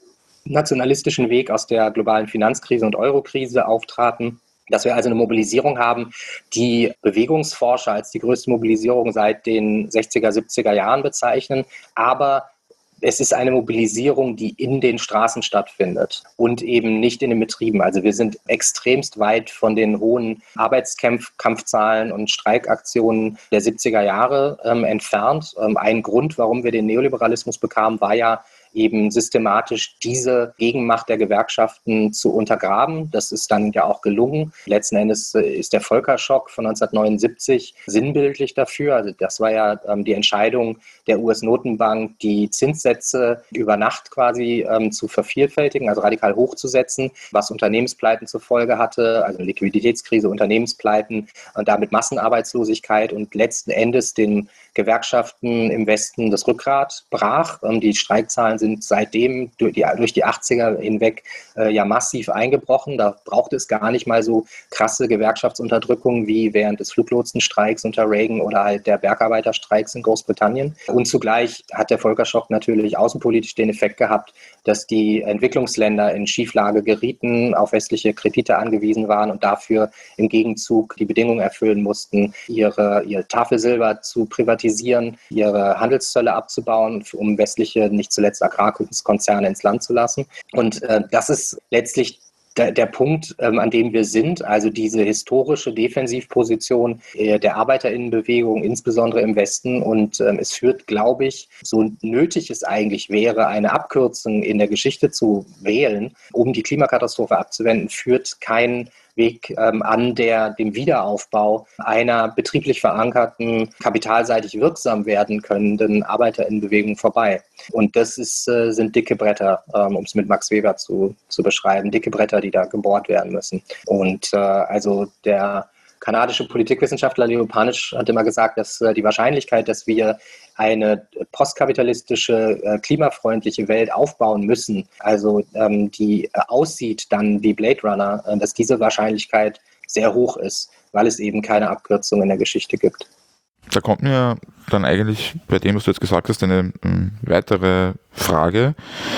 nationalistischen Weg aus der globalen Finanzkrise und Eurokrise auftraten. Dass wir also eine Mobilisierung haben, die Bewegungsforscher als die größte Mobilisierung seit den 60er, 70er Jahren bezeichnen. Aber es ist eine Mobilisierung, die in den Straßen stattfindet und eben nicht in den Betrieben. Also wir sind extremst weit von den hohen Arbeitskampfzahlen und Streikaktionen der 70er Jahre entfernt. Ein Grund, warum wir den Neoliberalismus bekamen, war ja eben systematisch diese Gegenmacht der Gewerkschaften zu untergraben. Das ist dann ja auch gelungen. Letzten Endes ist der Völkerschock von 1979 sinnbildlich dafür. Also das war ja die Entscheidung der US-Notenbank, die Zinssätze über Nacht quasi zu vervielfältigen, also radikal hochzusetzen, was Unternehmenspleiten zur Folge hatte, also Liquiditätskrise, Unternehmenspleiten und damit Massenarbeitslosigkeit und letzten Endes den Gewerkschaften im Westen das Rückgrat brach. Die Streikzahlen sind seitdem durch die 80er hinweg ja massiv eingebrochen. Da braucht es gar nicht mal so krasse Gewerkschaftsunterdrückung wie während des Fluglotsenstreiks unter Reagan oder halt der Bergarbeiterstreiks in Großbritannien. Und zugleich hat der Völkerschock natürlich außenpolitisch den Effekt gehabt, dass die Entwicklungsländer in Schieflage gerieten, auf westliche Kredite angewiesen waren und dafür im Gegenzug die Bedingungen erfüllen mussten, ihr Tafelsilber zu privatisieren, ihre Handelszölle abzubauen, um westliche, nicht zuletzt Agrarkonzerne ins Land zu lassen. Und das ist letztlich der Punkt, an dem wir sind, also diese historische Defensivposition der ArbeiterInnenbewegung, insbesondere im Westen. Und es führt, glaube ich, so nötig es eigentlich wäre, eine Abkürzung in der Geschichte zu wählen, um die Klimakatastrophe abzuwenden, führt kein Weg an dem Wiederaufbau einer betrieblich verankerten, kapitalseitig wirksam werden könnenden ArbeiterInnenbewegung vorbei. Und das sind dicke Bretter, um es mit Max Weber zu beschreiben, dicke Bretter, die da gebohrt werden müssen. Und also der kanadische Politikwissenschaftler Leo Panisch hat immer gesagt, dass die Wahrscheinlichkeit, dass wir eine postkapitalistische, klimafreundliche Welt aufbauen müssen, also die aussieht dann wie Blade Runner, dass diese Wahrscheinlichkeit sehr hoch ist, weil es eben keine Abkürzung in der Geschichte gibt. Da kommt mir dann eigentlich bei dem, was du jetzt gesagt hast, eine weitere Frage.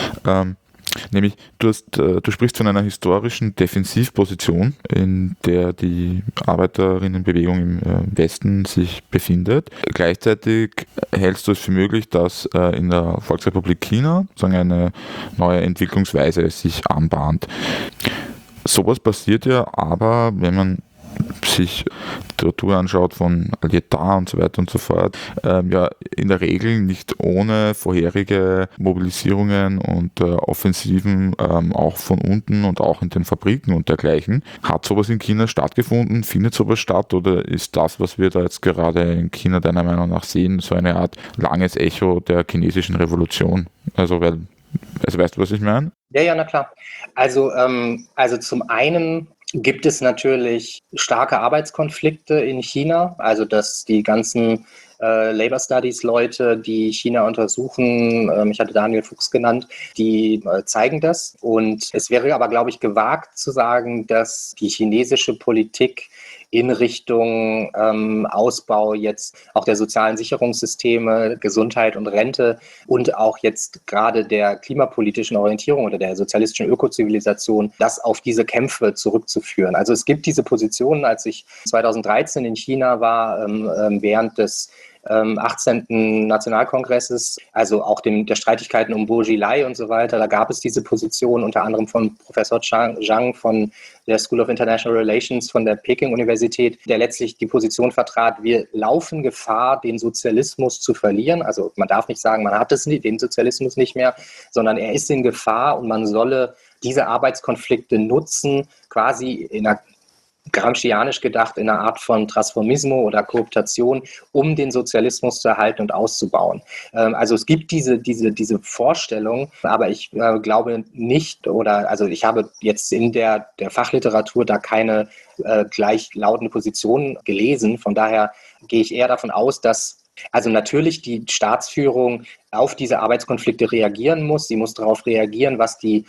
Nämlich, du sprichst von einer historischen Defensivposition, in der die Arbeiterinnenbewegung im Westen sich befindet. Gleichzeitig hältst du es für möglich, dass in der Volksrepublik China eine neue Entwicklungsweise sich anbahnt. Sowas passiert ja aber, wenn man sich Literatur anschaut von Lyotard und so weiter und so fort, ja in der Regel nicht ohne vorherige Mobilisierungen und Offensiven auch von unten und auch in den Fabriken und dergleichen. Hat sowas in China stattgefunden? Findet sowas statt? Oder ist das, was wir da jetzt gerade in China deiner Meinung nach sehen, so eine Art langes Echo der chinesischen Revolution? Also weißt du, was ich meine? Ja, na klar. Also zum einen gibt es natürlich starke Arbeitskonflikte in China, also dass die ganzen Labor Studies Leute, die China untersuchen, ich hatte Daniel Fuchs genannt, die zeigen das. Und es wäre aber, glaube ich, gewagt zu sagen, dass die chinesische Politik in Richtung Ausbau jetzt auch der sozialen Sicherungssysteme, Gesundheit und Rente und auch jetzt gerade der klimapolitischen Orientierung oder der sozialistischen Ökozivilisation, das auf diese Kämpfe zurückzuführen. Also es gibt diese Positionen, als ich 2013 in China war, während des 18. Nationalkongresses, also auch der Streitigkeiten um Bourjilai und so weiter, da gab es diese Position unter anderem von Professor Zhang von der School of International Relations von der Peking-Universität, der letztlich die Position vertrat, wir laufen Gefahr, den Sozialismus zu verlieren. Also man darf nicht sagen, man hat den Sozialismus nicht mehr, sondern er ist in Gefahr und man solle diese Arbeitskonflikte nutzen, quasi in einer gramscianisch gedacht in einer Art von Transformismo oder Kooptation, um den Sozialismus zu erhalten und auszubauen. Also es gibt diese Vorstellung, aber ich glaube nicht, also ich habe jetzt in der Fachliteratur da keine gleichlautende Position gelesen. Von daher gehe ich eher davon aus, dass also natürlich die Staatsführung auf diese Arbeitskonflikte reagieren muss. Sie muss darauf reagieren, was die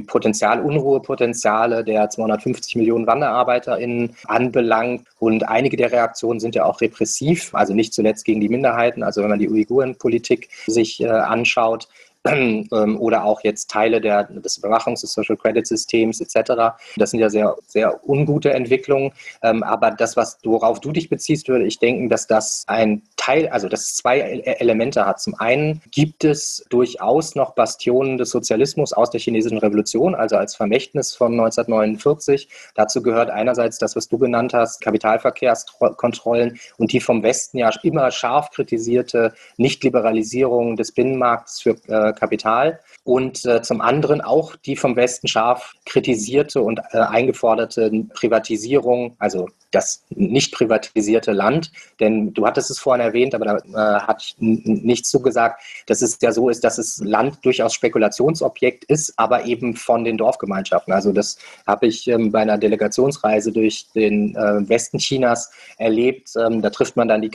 Unruhepotenziale der 250 Millionen WanderarbeiterInnen anbelangt. Und einige der Reaktionen sind ja auch repressiv, also nicht zuletzt gegen die Minderheiten. Also wenn man die Uiguren-Politik sich anschaut, oder auch jetzt Teile des Überwachungs- des Social Credit Systems etc. Das sind ja sehr, sehr ungute Entwicklungen. Aber das, worauf du dich beziehst, würde ich denken, dass das ein Teil, also dass es zwei Elemente hat. Zum einen gibt es durchaus noch Bastionen des Sozialismus aus der chinesischen Revolution, also als Vermächtnis von 1949. Dazu gehört einerseits das, was du genannt hast, Kapitalverkehrskontrollen und die vom Westen ja immer scharf kritisierte Nichtliberalisierung des Binnenmarkts für Kapital und zum anderen auch die vom Westen scharf kritisierte und eingeforderte Privatisierung, also das nicht privatisierte Land, denn du hattest es vorhin erwähnt, aber da hatte ich nichts zugesagt, dass es ja so ist, dass das Land durchaus Spekulationsobjekt ist, aber eben von den Dorfgemeinschaften. Also das habe ich bei einer Delegationsreise durch den Westen Chinas erlebt. Da trifft man dann die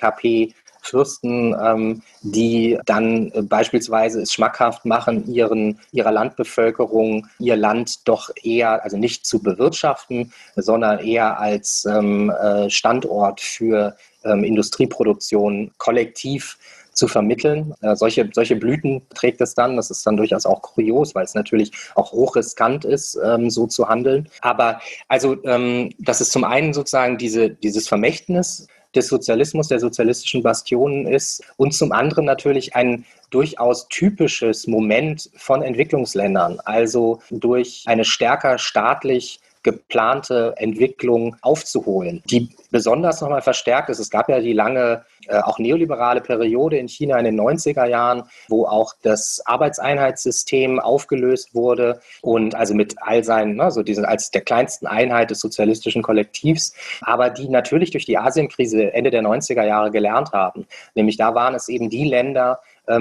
KP-Fürsten, die dann beispielsweise es schmackhaft machen, ihrer Landbevölkerung ihr Land doch eher, also nicht zu bewirtschaften, sondern eher als Standort für Industrieproduktion kollektiv zu vermitteln. Solche Blüten trägt es dann. Das ist dann durchaus auch kurios, weil es natürlich auch hochriskant ist, so zu handeln. Aber also das ist zum einen sozusagen dieses Vermächtnis des Sozialismus, der sozialistischen Bastionen ist und zum anderen natürlich ein durchaus typisches Moment von Entwicklungsländern, also durch eine stärker staatlich geplante Entwicklung aufzuholen, die besonders nochmal verstärkt ist. Es gab ja die lange, auch neoliberale Periode in China in den 90er Jahren, wo auch das Arbeitseinheitssystem aufgelöst wurde und also mit all seinen, so diesen als der kleinsten Einheit des sozialistischen Kollektivs, aber die natürlich durch die Asienkrise Ende der 90er Jahre gelernt haben. Nämlich da waren es eben die Länder,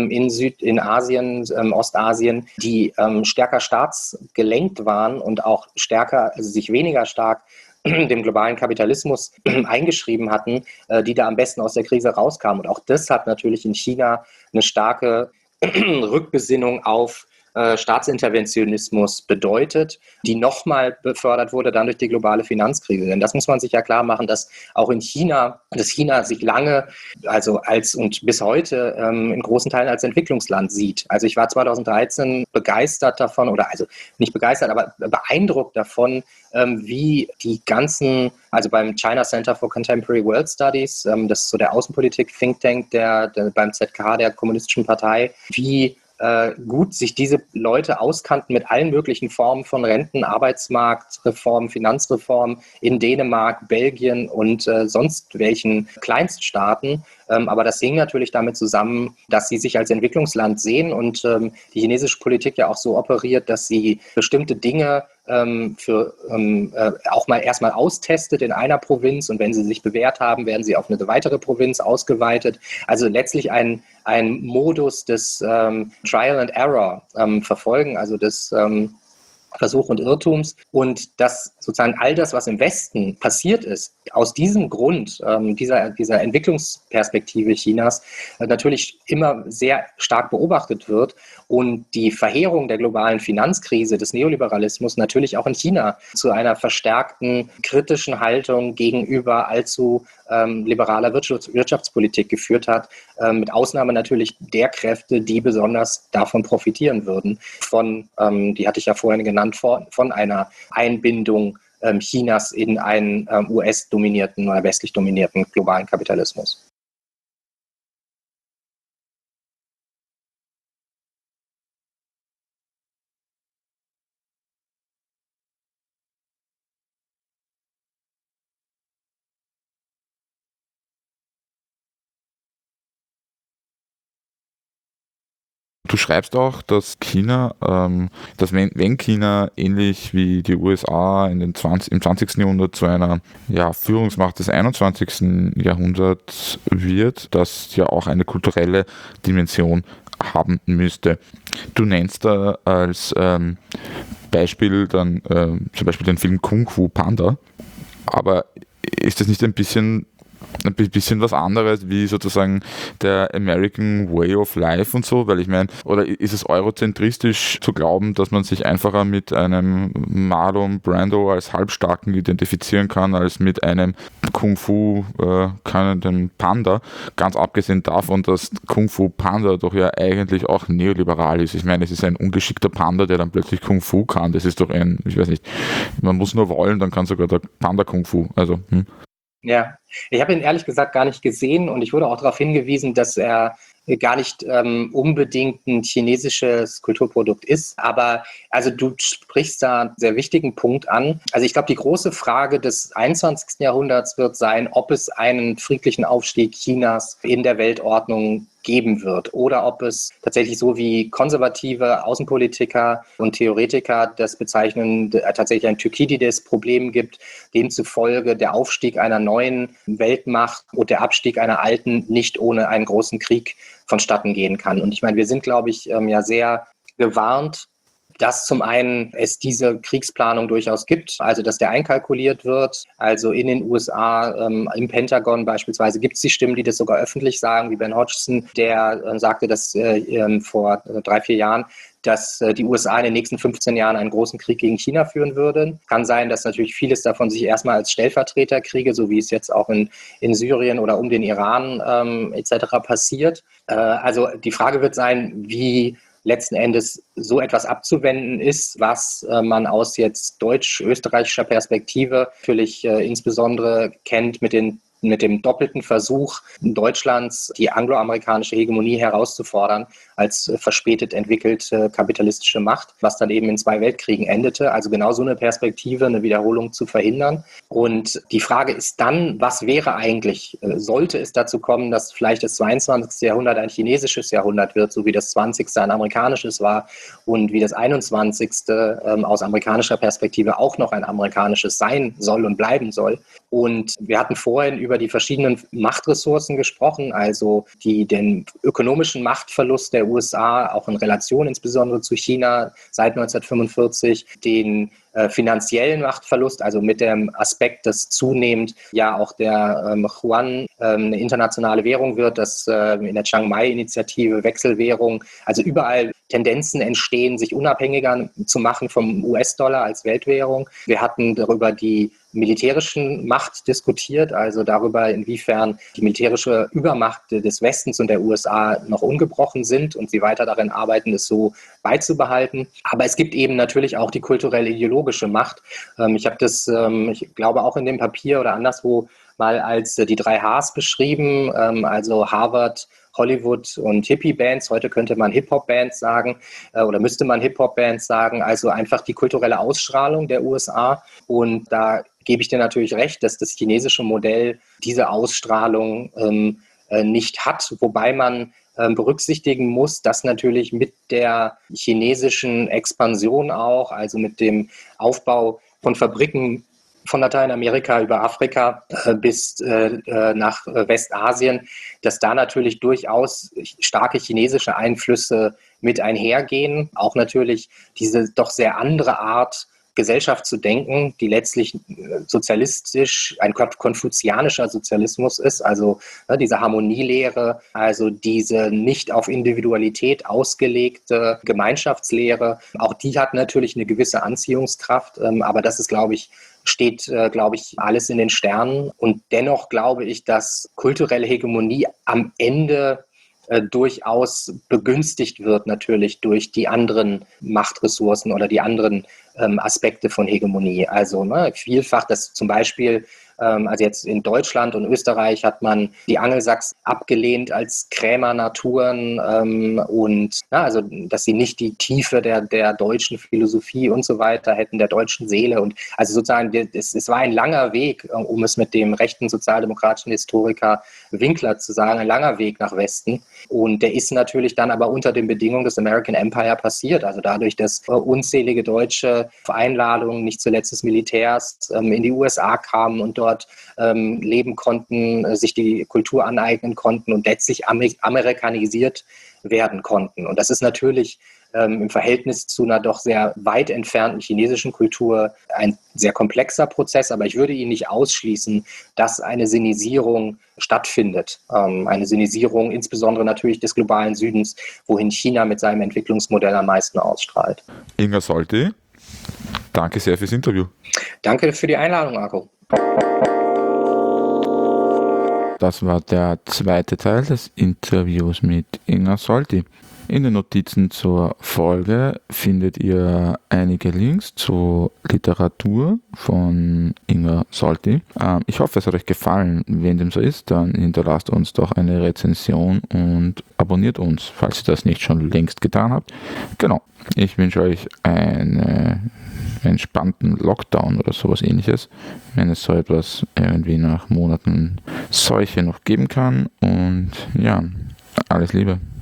in Asien, Ostasien, die stärker staatsgelenkt waren und auch stärker, also sich weniger stark dem globalen Kapitalismus eingeschrieben hatten, die da am besten aus der Krise rauskamen. Und auch das hat natürlich in China eine starke Rückbesinnung auf Staatsinterventionismus bedeutet, die nochmal befördert wurde dann durch die globale Finanzkrise. Denn das muss man sich ja klar machen, dass auch in China, dass China sich lange, also als und bis heute in großen Teilen als Entwicklungsland sieht. Also ich war 2013 begeistert davon, oder also nicht begeistert, aber beeindruckt davon, wie die ganzen, also beim China Center for Contemporary World Studies, das ist so der Außenpolitik-Think Tank beim ZK der Kommunistischen Partei, wie gut sich diese Leute auskannten mit allen möglichen Formen von Renten, Arbeitsmarktreformen, Finanzreformen in Dänemark, Belgien und sonst welchen Kleinststaaten. Aber das hing natürlich damit zusammen, dass sie sich als Entwicklungsland sehen und die chinesische Politik ja auch so operiert, dass sie bestimmte Dinge auch mal erstmal austestet in einer Provinz und wenn sie sich bewährt haben, werden sie auf eine weitere Provinz ausgeweitet. Also letztlich ein Modus des Trial and Error verfolgen, also des Versuch und Irrtums und dass sozusagen all das, was im Westen passiert ist, aus diesem Grund, dieser Entwicklungsperspektive Chinas, natürlich immer sehr stark beobachtet wird und die Verheerung der globalen Finanzkrise des Neoliberalismus natürlich auch in China zu einer verstärkten kritischen Haltung gegenüber allzu liberaler Wirtschaftspolitik geführt hat, mit Ausnahme natürlich der Kräfte, die besonders davon profitieren würden, die hatte ich ja vorhin genannt, von einer Einbindung Chinas in einen US-dominierten oder westlich dominierten globalen Kapitalismus. Du schreibst auch, dass dass wenn China ähnlich wie die USA im 20. Jahrhundert zu einer Führungsmacht des 21. Jahrhunderts wird, das ja auch eine kulturelle Dimension haben müsste. Du nennst da als Beispiel dann zum Beispiel den Film Kung Fu Panda, aber ist das nicht ein bisschen ein bisschen was anderes wie sozusagen der American Way of Life und so, weil ich meine, oder ist es eurozentristisch zu glauben, dass man sich einfacher mit einem Marlon Brando als Halbstarken identifizieren kann, als mit einem Kung-Fu kannenden Panda, ganz abgesehen davon, dass Kung-Fu Panda doch ja eigentlich auch neoliberal ist. Ich meine, es ist ein ungeschickter Panda, der dann plötzlich Kung-Fu kann. Das ist doch ich weiß nicht, man muss nur wollen, dann kann sogar der Panda Kung-Fu. Also, Ja, ich habe ihn ehrlich gesagt gar nicht gesehen und ich wurde auch darauf hingewiesen, dass er gar nicht unbedingt ein chinesisches Kulturprodukt ist. Aber also du sprichst da einen sehr wichtigen Punkt an. Also ich glaube, die große Frage des 21. Jahrhunderts wird sein, ob es einen friedlichen Aufstieg Chinas in der Weltordnung geben wird oder ob es tatsächlich so wie konservative Außenpolitiker und Theoretiker das bezeichnen, tatsächlich ein Thukydides-Problem gibt, demzufolge der Aufstieg einer neuen Weltmacht und der Abstieg einer alten nicht ohne einen großen Krieg vonstatten gehen kann. Und ich meine, wir sind, glaube ich, ja sehr gewarnt, dass zum einen es diese Kriegsplanung durchaus gibt, also dass der einkalkuliert wird. Also in den USA, im Pentagon beispielsweise, gibt es die Stimmen, die das sogar öffentlich sagen, wie Ben Hodgson, der sagte das vor 3-4 Jahren, dass die USA in den nächsten 15 Jahren einen großen Krieg gegen China führen würden. Kann sein, dass natürlich vieles davon sich erstmal als Stellvertreterkriege, so wie es jetzt auch in Syrien oder um den Iran etc. passiert. Also die Frage wird sein, wie letzten Endes so etwas abzuwenden ist, was man aus jetzt deutsch-österreichischer Perspektive natürlich insbesondere kennt mit dem doppelten Versuch Deutschlands, die angloamerikanische Hegemonie herauszufordern als verspätet entwickelte kapitalistische Macht, was dann eben in 2 Weltkriegen endete. Also genau so eine Perspektive, eine Wiederholung zu verhindern. Und die Frage ist dann, was wäre eigentlich, sollte es dazu kommen, dass vielleicht das 22. Jahrhundert ein chinesisches Jahrhundert wird, so wie das 20. ein amerikanisches war und wie das 21. Aus amerikanischer Perspektive auch noch ein amerikanisches sein soll und bleiben soll. Und wir hatten vorhin über die verschiedenen Machtressourcen gesprochen, also den ökonomischen Machtverlust der USA, auch in Relation insbesondere zu China seit 1945, den finanziellen Machtverlust, also mit dem Aspekt, dass zunehmend ja auch der Yuan eine internationale Währung wird, dass in der Chiang Mai-Initiative Wechselwährung, also überall Tendenzen entstehen, sich unabhängiger zu machen vom US-Dollar als Weltwährung. Wir hatten darüber die militärischen Macht diskutiert, also darüber, inwiefern die militärische Übermacht des Westens und der USA noch ungebrochen sind und sie weiter darin arbeiten, es so beizubehalten. Aber es gibt eben natürlich auch die kulturell-ideologische Macht. Ich habe das, ich glaube, auch in dem Papier oder anderswo mal als die 3 Hs beschrieben, also Harvard, Hollywood und Hippie-Bands. Heute könnte man Hip-Hop-Bands sagen oder müsste man Hip-Hop-Bands sagen. Also einfach die kulturelle Ausstrahlung der USA. Und da gebe ich dir natürlich recht, dass das chinesische Modell diese Ausstrahlung nicht hat, wobei man berücksichtigen muss, dass natürlich mit der chinesischen Expansion auch, also mit dem Aufbau von Fabriken von Lateinamerika über Afrika bis nach Westasien, dass da natürlich durchaus starke chinesische Einflüsse mit einhergehen. Auch natürlich diese doch sehr andere Art, Gesellschaft zu denken, die letztlich sozialistisch, ein konfuzianischer Sozialismus ist, also diese Harmonielehre, also diese nicht auf Individualität ausgelegte Gemeinschaftslehre, auch die hat natürlich eine gewisse Anziehungskraft, aber das ist, glaube ich, steht, glaube ich, alles in den Sternen. Und dennoch glaube ich, dass kulturelle Hegemonie am Ende durchaus begünstigt wird natürlich durch die anderen Machtressourcen oder die anderen Aspekte von Hegemonie. Also vielfach, dass zum Beispiel, also jetzt in Deutschland und Österreich hat man die Angelsachsen abgelehnt als Krämernaturen und also dass sie nicht die Tiefe der deutschen Philosophie und so weiter hätten, der deutschen Seele. Und also sozusagen, es war ein langer Weg, um es mit dem rechten sozialdemokratischen Historiker Winkler zu sagen, ein langer Weg nach Westen. Und der ist natürlich dann aber unter den Bedingungen des American Empire passiert. Also dadurch, dass unzählige Deutsche auf Einladung, nicht zuletzt des Militärs, in die USA kamen und dort leben konnten, sich die Kultur aneignen konnten und letztlich amerikanisiert werden konnten. Und das ist natürlich im Verhältnis zu einer doch sehr weit entfernten chinesischen Kultur ein sehr komplexer Prozess, aber ich würde ihn nicht ausschließen, dass eine Sinisierung stattfindet. Eine Sinisierung insbesondere natürlich des globalen Südens, wohin China mit seinem Entwicklungsmodell am meisten ausstrahlt. Inga Solti, danke sehr fürs Interview. Danke für die Einladung, Arco. Das war der zweite Teil des Interviews mit Inga Solti. In den Notizen zur Folge findet ihr einige Links zur Literatur von Inga Solti. Ich hoffe, es hat euch gefallen. Wenn dem so ist, dann hinterlasst uns doch eine Rezension und abonniert uns, falls ihr das nicht schon längst getan habt. Genau. Ich wünsche euch einen entspannten Lockdown oder sowas ähnliches, wenn es so etwas irgendwie nach Monaten Seuche noch geben kann. Und ja, alles Liebe.